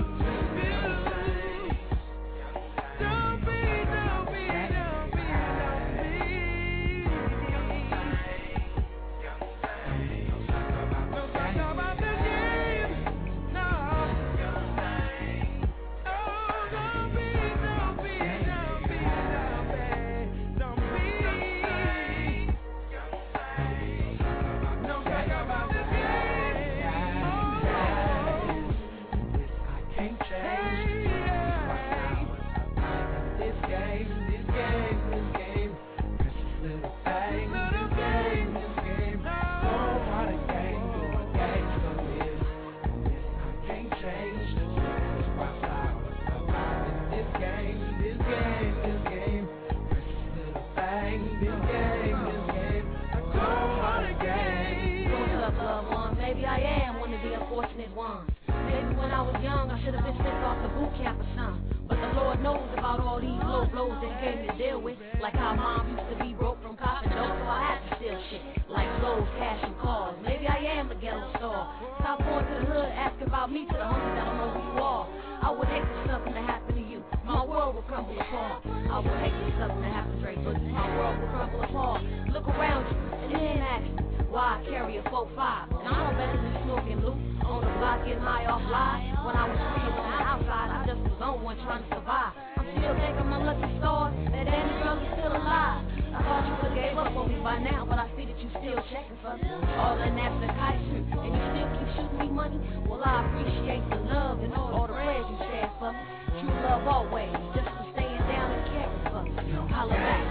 Maybe I am one of the unfortunate ones. Maybe when I was young, I should have been sent off to boot camp or something. But the Lord knows about all these low blows that he gave me to deal with. Like how mom used to be broke from copping dope, so I had to steal shit. Like clothes, cash, and cars. Maybe I am a ghetto star. Stop going to the hood, asking about me to the homies that don't know who you are. I would hate for something to happen to you. My world would crumble apart. I would hate for something to happen straight, but my world would crumble apart. Look around you and then ask me why I carry a four five. And I know better than smoking loot on the block, getting high off lies. When I was free on the outside, I just was on one trying to survive. I'm still thanking my lucky stars that Daddy girl is still alive. I thought you would gave up on me by now, but I see that you still checking for me. All the naps and kites, and you still keep shooting me money. Well, I appreciate the love and all the prayers you shared for me. True love always, just for staying down and caring for me. Holla back.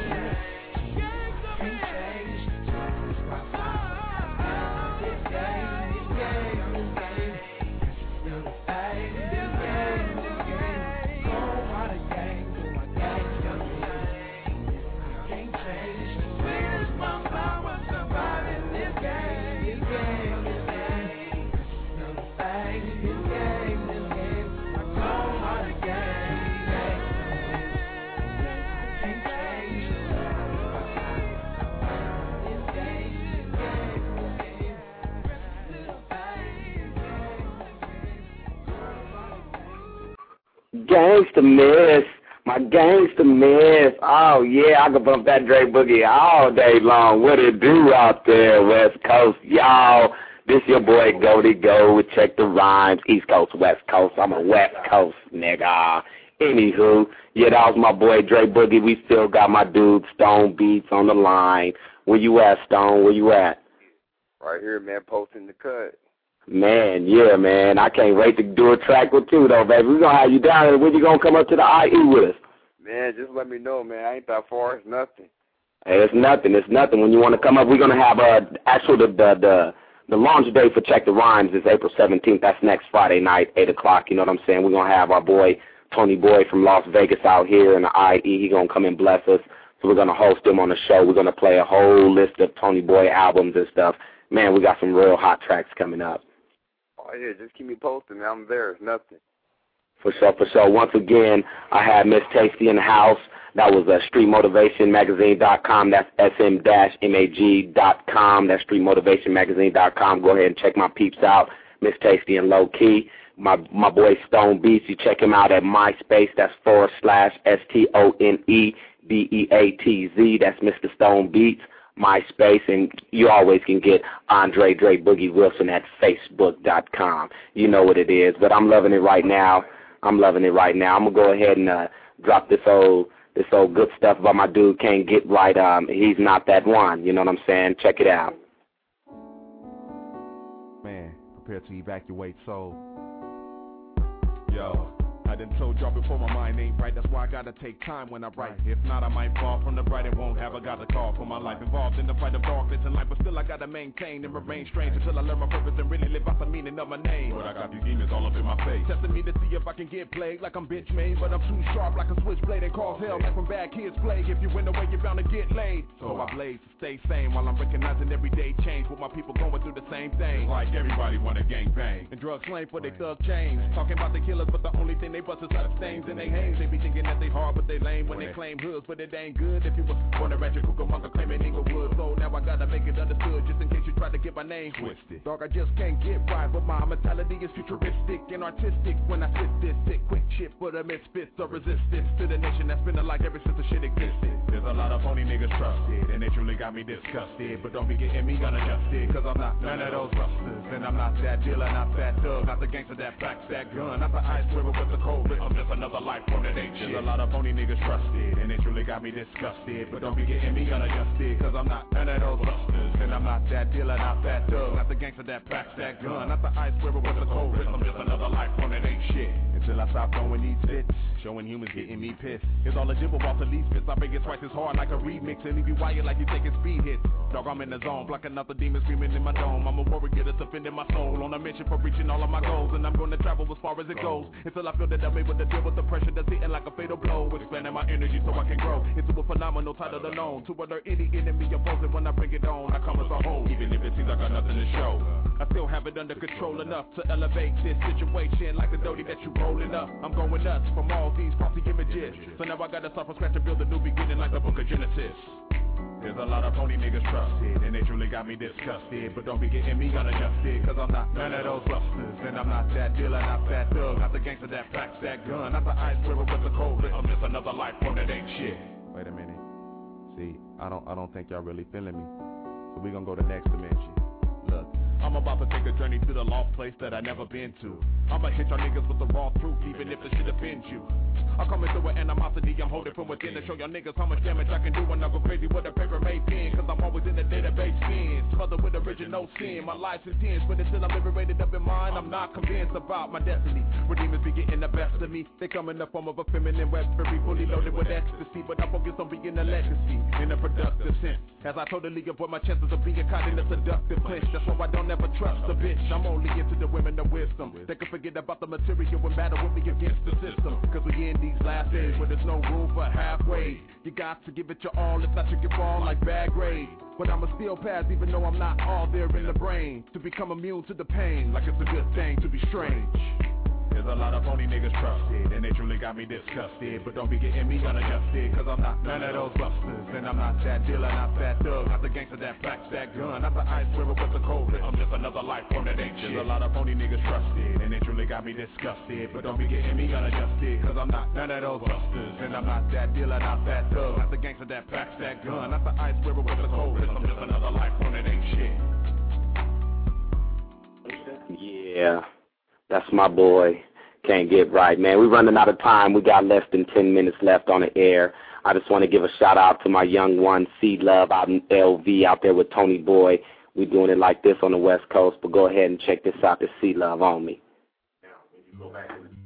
Can't change. This game, this game, this game. Still the same. This game, this game. Go by the game, do my game, still the same. Can't change. Where's my power surviving this game, this game, this game. Still the same. This game, this game. I go by the game, game. Can't change. This game, this game, this game. Gangsta Miss, my Gangsta Miss. Oh yeah, I can bump that Dre Boogie all day long. What it do out there, West Coast, y'all? This your boy Goldie Go with Check the Rhymes, East Coast, West Coast. I'm a West Coast nigga. Anywho, yeah, that was my boy Dre Boogie. We still got my dude Stone Beats on the line. Where you at, Stone? Where you at? Right here, man, posting the cut. Man, yeah, man. I can't wait to do a track with you, though, baby. We're going to have you down here. When you going to come up to the I E with us? Man, just let me know, man. I ain't that far. It's nothing. Hey, it's nothing. It's nothing. When you want to come up, we're going to have a, actual, the, the, the, the launch day for Check the Rhymes is April seventeenth. That's next Friday night, eight o'clock. You know what I'm saying? We're going to have our boy, Tony Boy from Las Vegas out here in the I E. He's going to come and bless us. So we're going to host him on the show. We're going to play a whole list of Tony Boy albums and stuff. Man, we got some real hot tracks coming up. Oh, yeah, just keep me posted, man. I'm there. It's nothing. For sure, for sure. Once again, I had Miss Tasty in the house. That was uh, street motivation magazine dot com. That's S M mag dot com. That's street motivation magazine dot com. Go ahead and check my peeps out. Miss Tasty and Low Key. My my boy Stone Beats. You check him out at MySpace. That's forward slash S T O N E B E A T Z. That's Mister Stone Beats. MySpace, and you always can get Andre Dre Boogie Wilson at Facebook dot com. You know what it is, but I'm loving it right now. I'm loving it right now. I'm going to go ahead and uh, drop this old this old good stuff about my dude Can't Get Right. Um, he's not that one. You know what I'm saying? Check it out. Man, prepare to evacuate soul. Yo. I done told y'all before my mind ain't right, that's why I gotta take time when I write. If not, I might fall from the bright and won't have a got a call for my life. Involved in the fight of darkness in life, but still I gotta maintain and remain strange until I learn my purpose and really live out the meaning of my name. But I got these demons all up in my face, testing me to see if I can get played like I'm bench made, but I'm too sharp like a switchblade and cause hell like when bad kids play. If you win the way, you're bound to get laid. So I blaze to stay sane while I'm recognizing everyday change with my people going through the same thing. Like everybody wanna gang bang and drugs slain for their thug chains. Talking about the killers, but the only thing they bust is up stains in they hands. They be thinking that they hard, but they lame when they claim hoods, but it ain't good. If you was born a ratchet Cucamonga claiming Inglewood, so now I gotta make it understood just in case you try to get my name twisted. Dog, I just can't get right, but my mentality is futuristic and artistic. When I sit this sick, quick shit for the misfits or resistance to the nation that's been alike ever since the shit existed. There's a lot of phony niggas trusted, and they truly got me disgusted. But don't be getting me unadjusted, cause I'm not none of those rustlers, and I'm not that dealer, not that thug, not the gangster that backs that gun, not the ice river with the cold rhythm. Just another life from the nation. There's a lot of phony niggas trusted, and they truly got me disgusted. But don't be getting me unadjusted, cause I'm not none of those rustlers, and I'm not that dealer, not that thug, not the gangster that backs that gun, not the ice river with the cold rhythm. Just another life from the nation. Shit. Until I stop throwing these fits, showing humans getting me pissed. It's all a jibber off the least fits. I bring it twice as hard like a remix, and leave you wired like you taking speed hits. Dog, I'm in the zone, blocking out the demons screaming in my dome. I'm a warrior that's offending my soul, on a mission for reaching all of my goals, and I'm gonna travel as far as it goes until I feel that I'm able to deal with the pressure that's hitting like a fatal blow. Expanding my energy so I can grow into a phenomenal title to known. To alert any enemy opposing when I bring it on, I come as a whole, even if it seems I got nothing to show. I still have it under control enough to elevate this situation like the doty that you rolling up. I'm going nuts from all these faulty images, so now I gotta start from scratch to build a new beginning like the book of Genesis. There's a lot of phony niggas trusted, and they truly got me disgusted. But don't be getting me unadjusted, cause I'm not none of those rustlers, and I'm not that dealer, not that thug, not the gang gangster that packs that gun. Not the ice river with the cold. I'm just another life form that ain't shit. Wait a minute. See, I don't I don't think y'all really feeling me. So we gonna go to next dimension. Look, I'm about to take a journey to the lost place that I never been to. I'ma hit y'all niggas with the raw truth, even if the shit offends you. I'm coming through with animosity, I'm holding from within to show y'all niggas how much damage I can do when I go crazy with a paper made pen. Cause I'm always in the database spins, mother with original sin. My life's intense, but until I'm liberated up in mind, I'm not convinced about my destiny. Redeemers be getting the best of me. They come in the form of a feminine weapon, fully loaded with ecstasy. But I focus on being a legacy in a productive sense. As I totally avoid my chances of being caught in a seductive clinch. That's why I don't ever trust a bitch. I'm only into the women of wisdom. They can forget about the material and battle with me against the system. Cause we in these last days where there's no room for halfway. You got to give it your all, if not you can fall like bad grades. But I'ma still pass even though I'm not all there in the brain. To become immune to the pain, like it's a good thing to be strange. There's a lot of phony niggas trusted, and they truly got me disgusted. But don't be getting me unadjusted, cause I'm not none of those busters. And I'm not that dealer, not that thug, not the gangster that packs that gun, not the ice river with the cold. I'm just another life form that ain't shit. There's a lot of phony niggas trusted, and they truly got me disgusted. But don't be getting me unadjusted, cause I'm not none of those busters. And I'm not that dealer, not that thug, not the gangster that packs that gun, not the ice river with the cold. I'm just another life form that ain't shit. Yeah, that's my boy. Can't get right, man. We're running out of time. We got less than ten minutes left on the air. I just want to give a shout out to my young one, C Love, out in L V, out there with Tony Boy. We're doing it like this on the West Coast, but go ahead and check this out. This C Love on me. Now, when you go back to the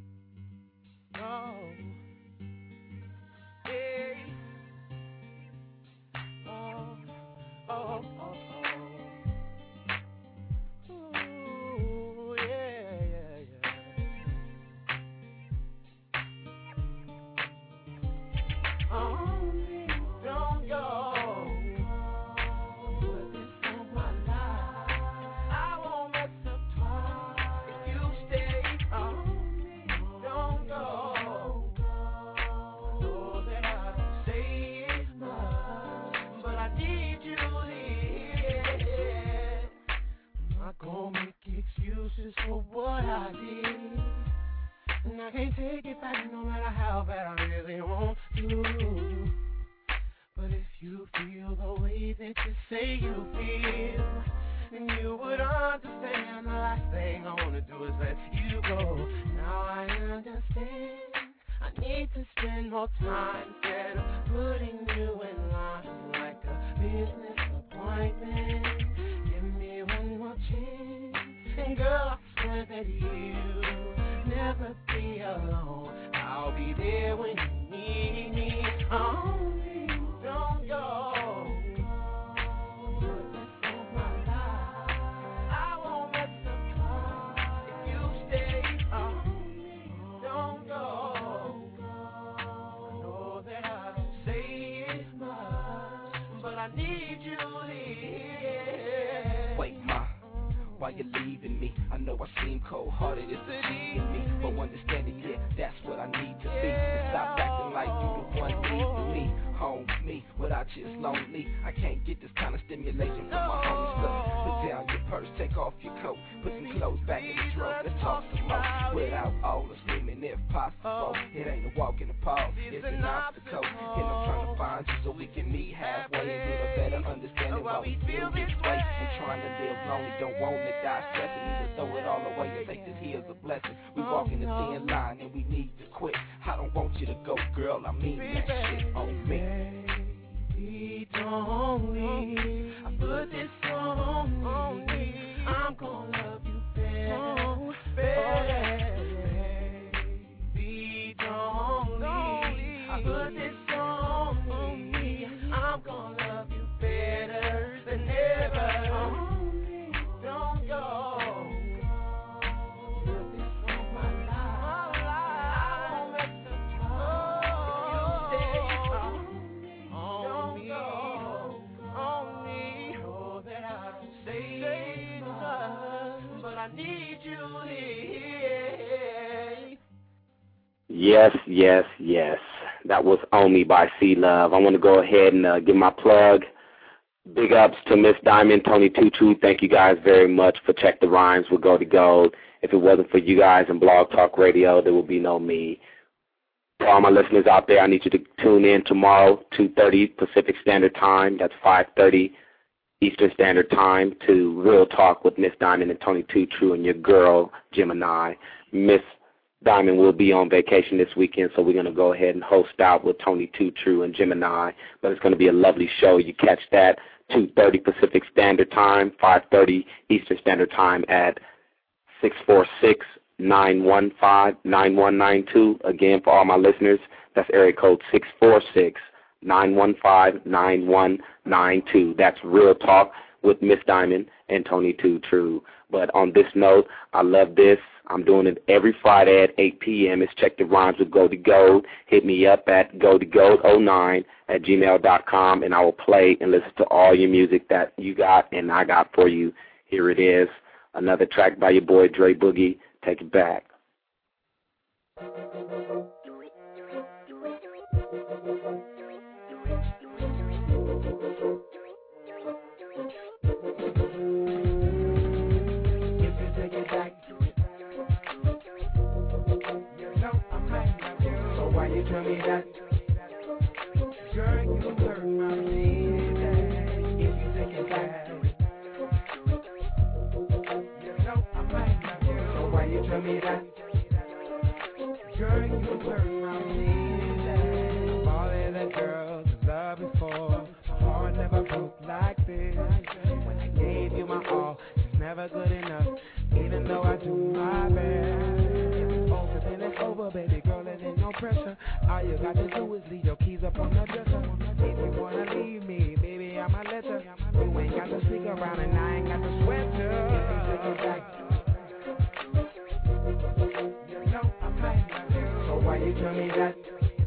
for what I did, and I can't take it back no matter how bad I really want to. But if you feel the way that you say you feel, then you would understand the last thing I want to do is let you go. Now I understand I need to spend more time instead of putting you in line like a business appointment. Give me one more chance, and girl, I swear that you'll never be alone. I'll be there when you need me. Only don't go. Put this on my life. I won't mess up if you stay. Only don't go. I know that I don't say it much, but I need you here. Wait, ma. Why you leaving me? I know I seem cold-hearted, it's deceiving me, but understanding, yeah, that's what I need to be. And stop acting like you the one leaving me, home me, without you it's lonely. I can't get this kind of stimulation from my homies. Look, put down your purse, take off your coat, put some clothes back in the drawer, let's talk some more. Without all the screaming, if possible, it ain't a walk in the park, it's an obstacle. And I'm trying to find you so we can meet halfway and get a better understanding why we feel this way. I'm trying to live lonely, don't want to die stressing, either throw it all away and take this here as a blessing. We walking the thin line and we need to quit. I don't want you to go, girl, I mean that shit on me. Baby, don't leave. I put this on me. I'm gonna love you better, better. Baby, don't leave. I put this on me. I'm gonna love you better than ever. Only don't go. Put this on my life. I won't mess up if you stay. Don't go. Only know that I don't say much, but I need you here. Yes, yes, yes. That was On Me by C Love. I want to go ahead and uh, give my plug. Big ups to Miss Diamond, Tony Two True. Thank you guys very much for Check the Rhymes with Go to Gold. If it wasn't for you guys and Blog Talk Radio, there would be no me. For all my listeners out there, I need you to tune in tomorrow, two thirty Pacific Standard Time. That's five thirty Eastern Standard Time to Real Talk with Miss Diamond and Tony Two True and your girl, Gemini. Miss Diamond will be on vacation this weekend, so we're going to go ahead and host out with Tony Two True and Gemini. But it's going to be a lovely show. You catch that two thirty Pacific Standard Time, five thirty Eastern Standard Time at six four six, nine one five, nine one nine two. Again, for all my listeners, that's area code six four six, nine one five, nine one nine two. That's Real Talk with Miss Diamond and Tony Two True. But on this note, I love this. I'm doing it every Friday at eight p.m. It's Check the Rhymes with Go to Gold. Hit me up at go to gold oh nine at gmail dot com, and I will play and listen to all your music that you got and I got for you. Here it is, another track by your boy Dre Boogie. Take it back. Tell me that, girl, you hurt my feelings. If you take it back, you know I might not do. So why you tell me that, girl, you hurt my feelings. All of the girls I loved before, my heart never broke like this. When I gave you my all, it's never good enough, even though I do my best. It's over, then it's over, baby girl, it ain't no pressure. All you got to do is leave your keys up on the dresser. If you wanna leave me, baby, I'ma let you. You ain't got to stick around and I ain't got to sweat you. If you take it back, you know I might not do. So why you tell me that?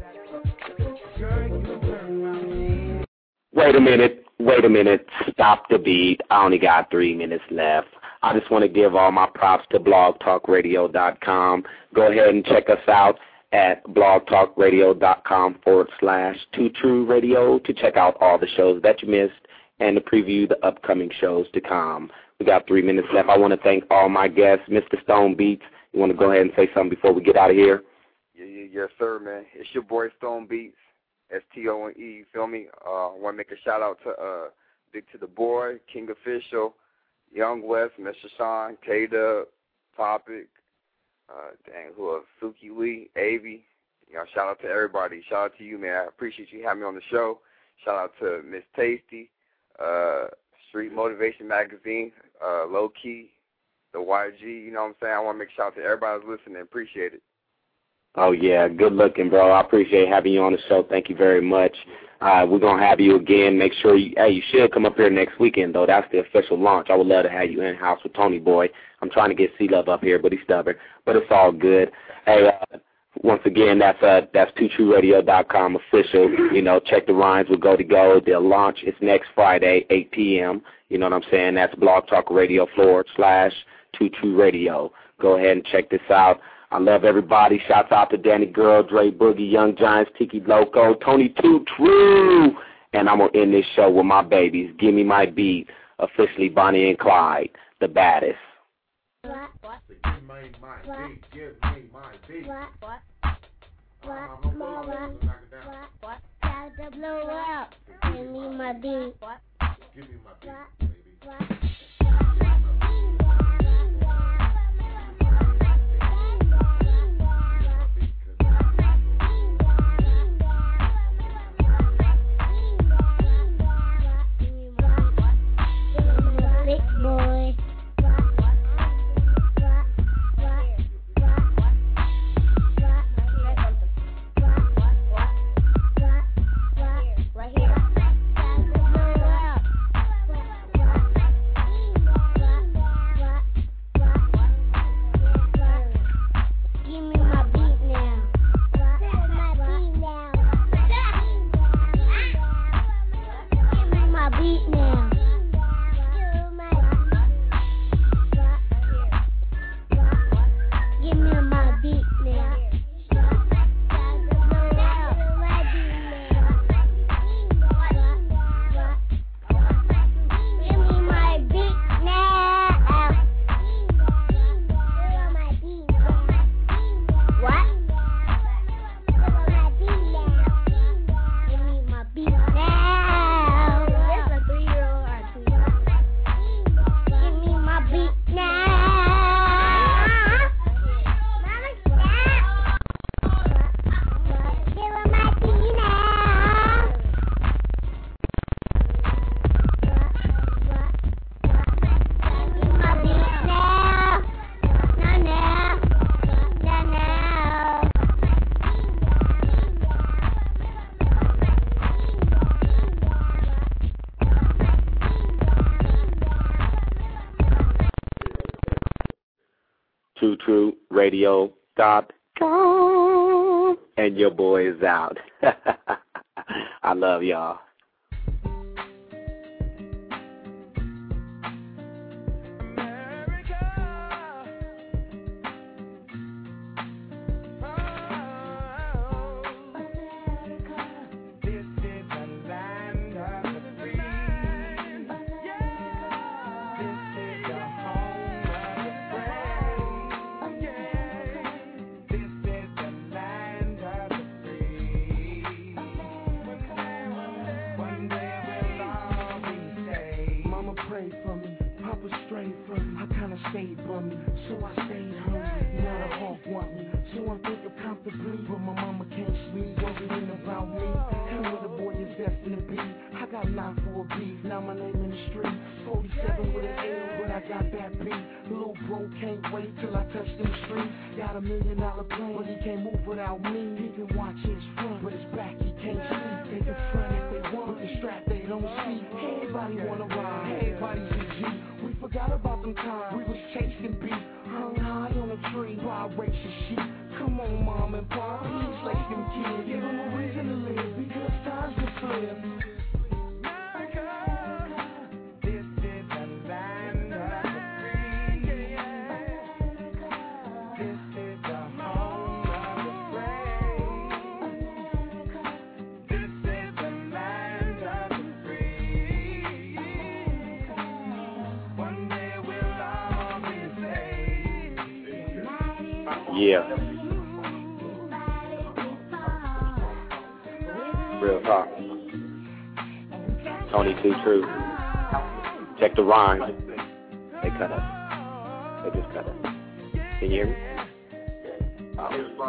Girl, you hurt my. Wait a minute, wait a minute. Stop the beat. I only got three minutes left. I just want to give all my props to blog talk radio dot com. Go ahead and check us out at blog talk radio dot com forward slash Two True Radio to check out all the shows that you missed and to preview the upcoming shows to come. We got three minutes left. I want to thank all my guests. Mister Stone Beats, you want to go ahead and say something before we get out of here? Yeah, yeah, yes, sir, man. It's your boy Stone Beats, S T O N E, you feel me? Uh, I want to make a shout-out to uh, Big to the Boy, King Official, Young West, Mister Sean, K-Dub, Topic, uh, dang, who else? Suki Lee, Avi. You know, shout out to everybody. Shout out to you, man. I appreciate you having me on the show. Shout out to Miss Tasty, uh, Street Motivation Magazine, uh, Low Key, the Y G. You know what I'm saying? I want to make a shout out to everybody who's listening. Appreciate it. Oh, yeah, good looking, bro. I appreciate having you on the show. Thank you very much. Uh, we're going to have you again. Make sure you, hey, you should come up here next weekend, though. That's the official launch. I would love to have you in-house with Tony Boy. I'm trying to get C-Love up here, but he's stubborn. But it's all good. Hey, uh, once again, that's uh, that's two true radio dot com official. You know, check the rhymes with Go to Go. They'll launch. It's next Friday, eight p.m. You know what I'm saying? That's Blog Talk Radio forward slash Two True Radio. Go ahead and check this out. I love everybody. Shouts out to Danny Girl, Dre Boogie, Young Giants, Tiki Loco, Tony Two True. And I'm going to end this show with my babies. Give me my beat. Officially Bonnie and Clyde, the baddest. What? What? Give me my beat. Give me my beat. What? What? What? More what? What? What? Shout to blow up. Give me my beat. What? Give me my beat, baby. What? Right here. Two True Radio dot com. And your boy is out. I love y'all. Yeah. Real talk. Tony Too True. Check the rhymes. They cut us. They just cut us. Can you hear me? Oh.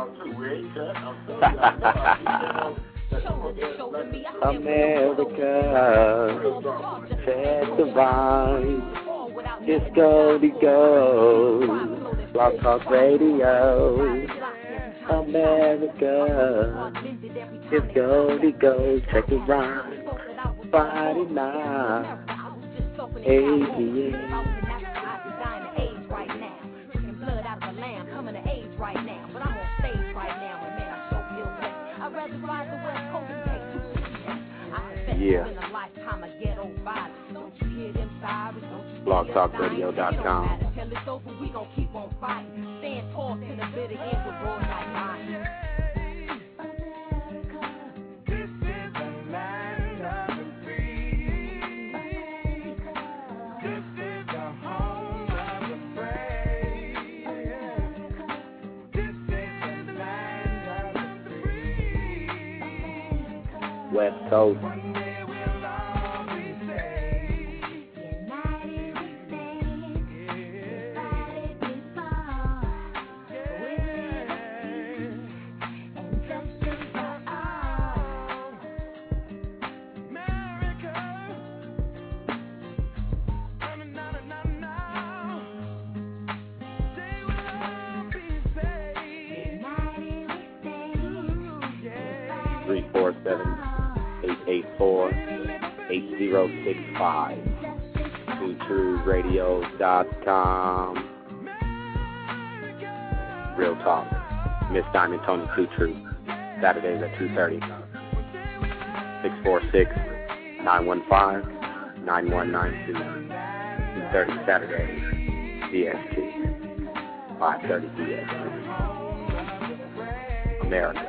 America, check the rhymes. Disco to go. Blog Talk Radio, America, it's go to go, check it rhyme, Friday night, eight p.m. Yeah. Blog Talk Radio dot com. We gon' keep on fighting. Stand tall to the bitter end with roars like mine. This is the land of the free. This is the home of the brave. This is the land of the free. West Coast. three four seven, eight eight four, eight zero six five. Two True Radio dot com. Real Talk. Miss Diamond, Tony Too True. Saturdays at two thirty. six four six, nine one five, nine one nine two. two thirty Saturdays. D S T. five thirty D S T. America.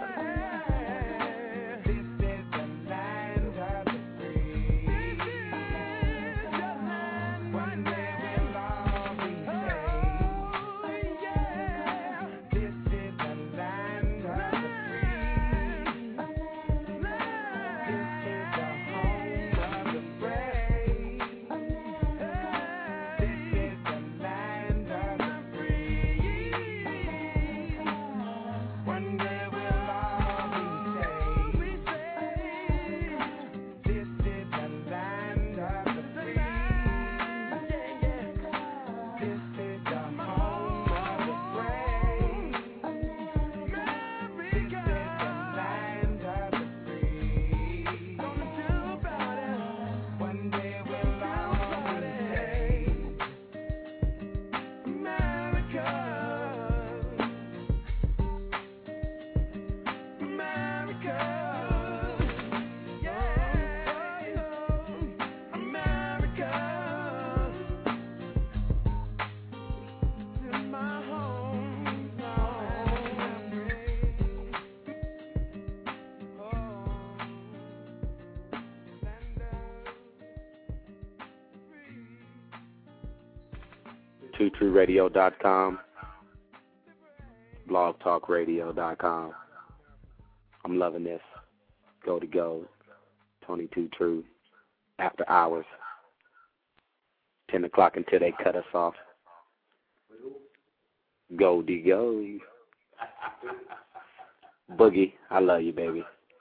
America. two true radio dot com, blog talk radio dot com. I'm loving this. Go to go. twenty-two True. After hours. ten o'clock until they cut us off. Goldie go. Boogie, I love you, baby.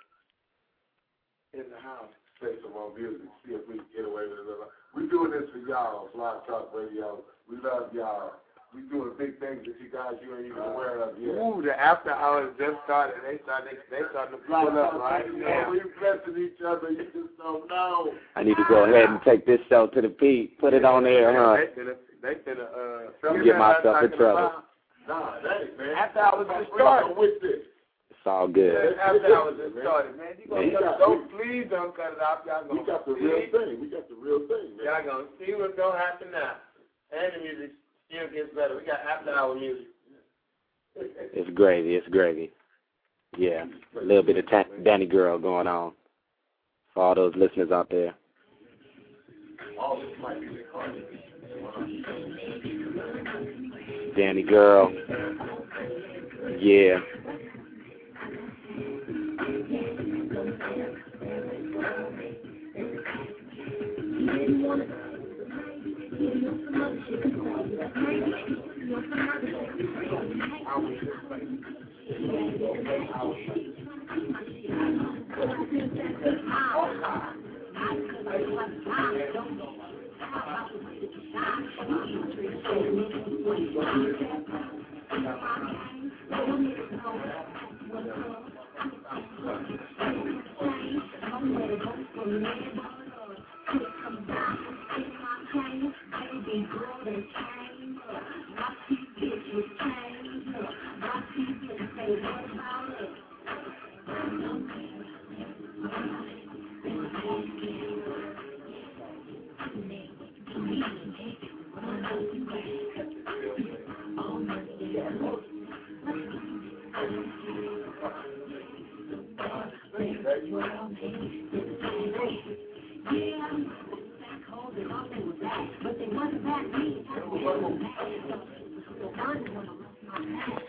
In the house, play some more music, see if we can get away with it. We're doing this for y'all, Blog Talk Radio. We love y'all. We doing big things that you guys you ain't even aware of yet. Ooh, the after hours just started. They started. They started to pull up right now. We blessing each other. You just don't know. I need to go ahead and take this show to the peak. Put it on there, huh? They finna, they finna, uh, Get myself in trouble. Nah, that ain't, man. After hours just started. With this. It's all good. After hours just started, man. You gonna Man, cut, got, don't please don't cut it off. Y'all gonna we got the see. real thing. We got the real thing, man. Y'all gonna see what's gonna happen now. And the music still gets better. We got after hour music. It's gravy. It's gravy. Yeah. A little bit of ta- Danny Girl going on. For all those listeners out there. All this might be recorded. Danny Girl. Yeah. But they wasn't that me.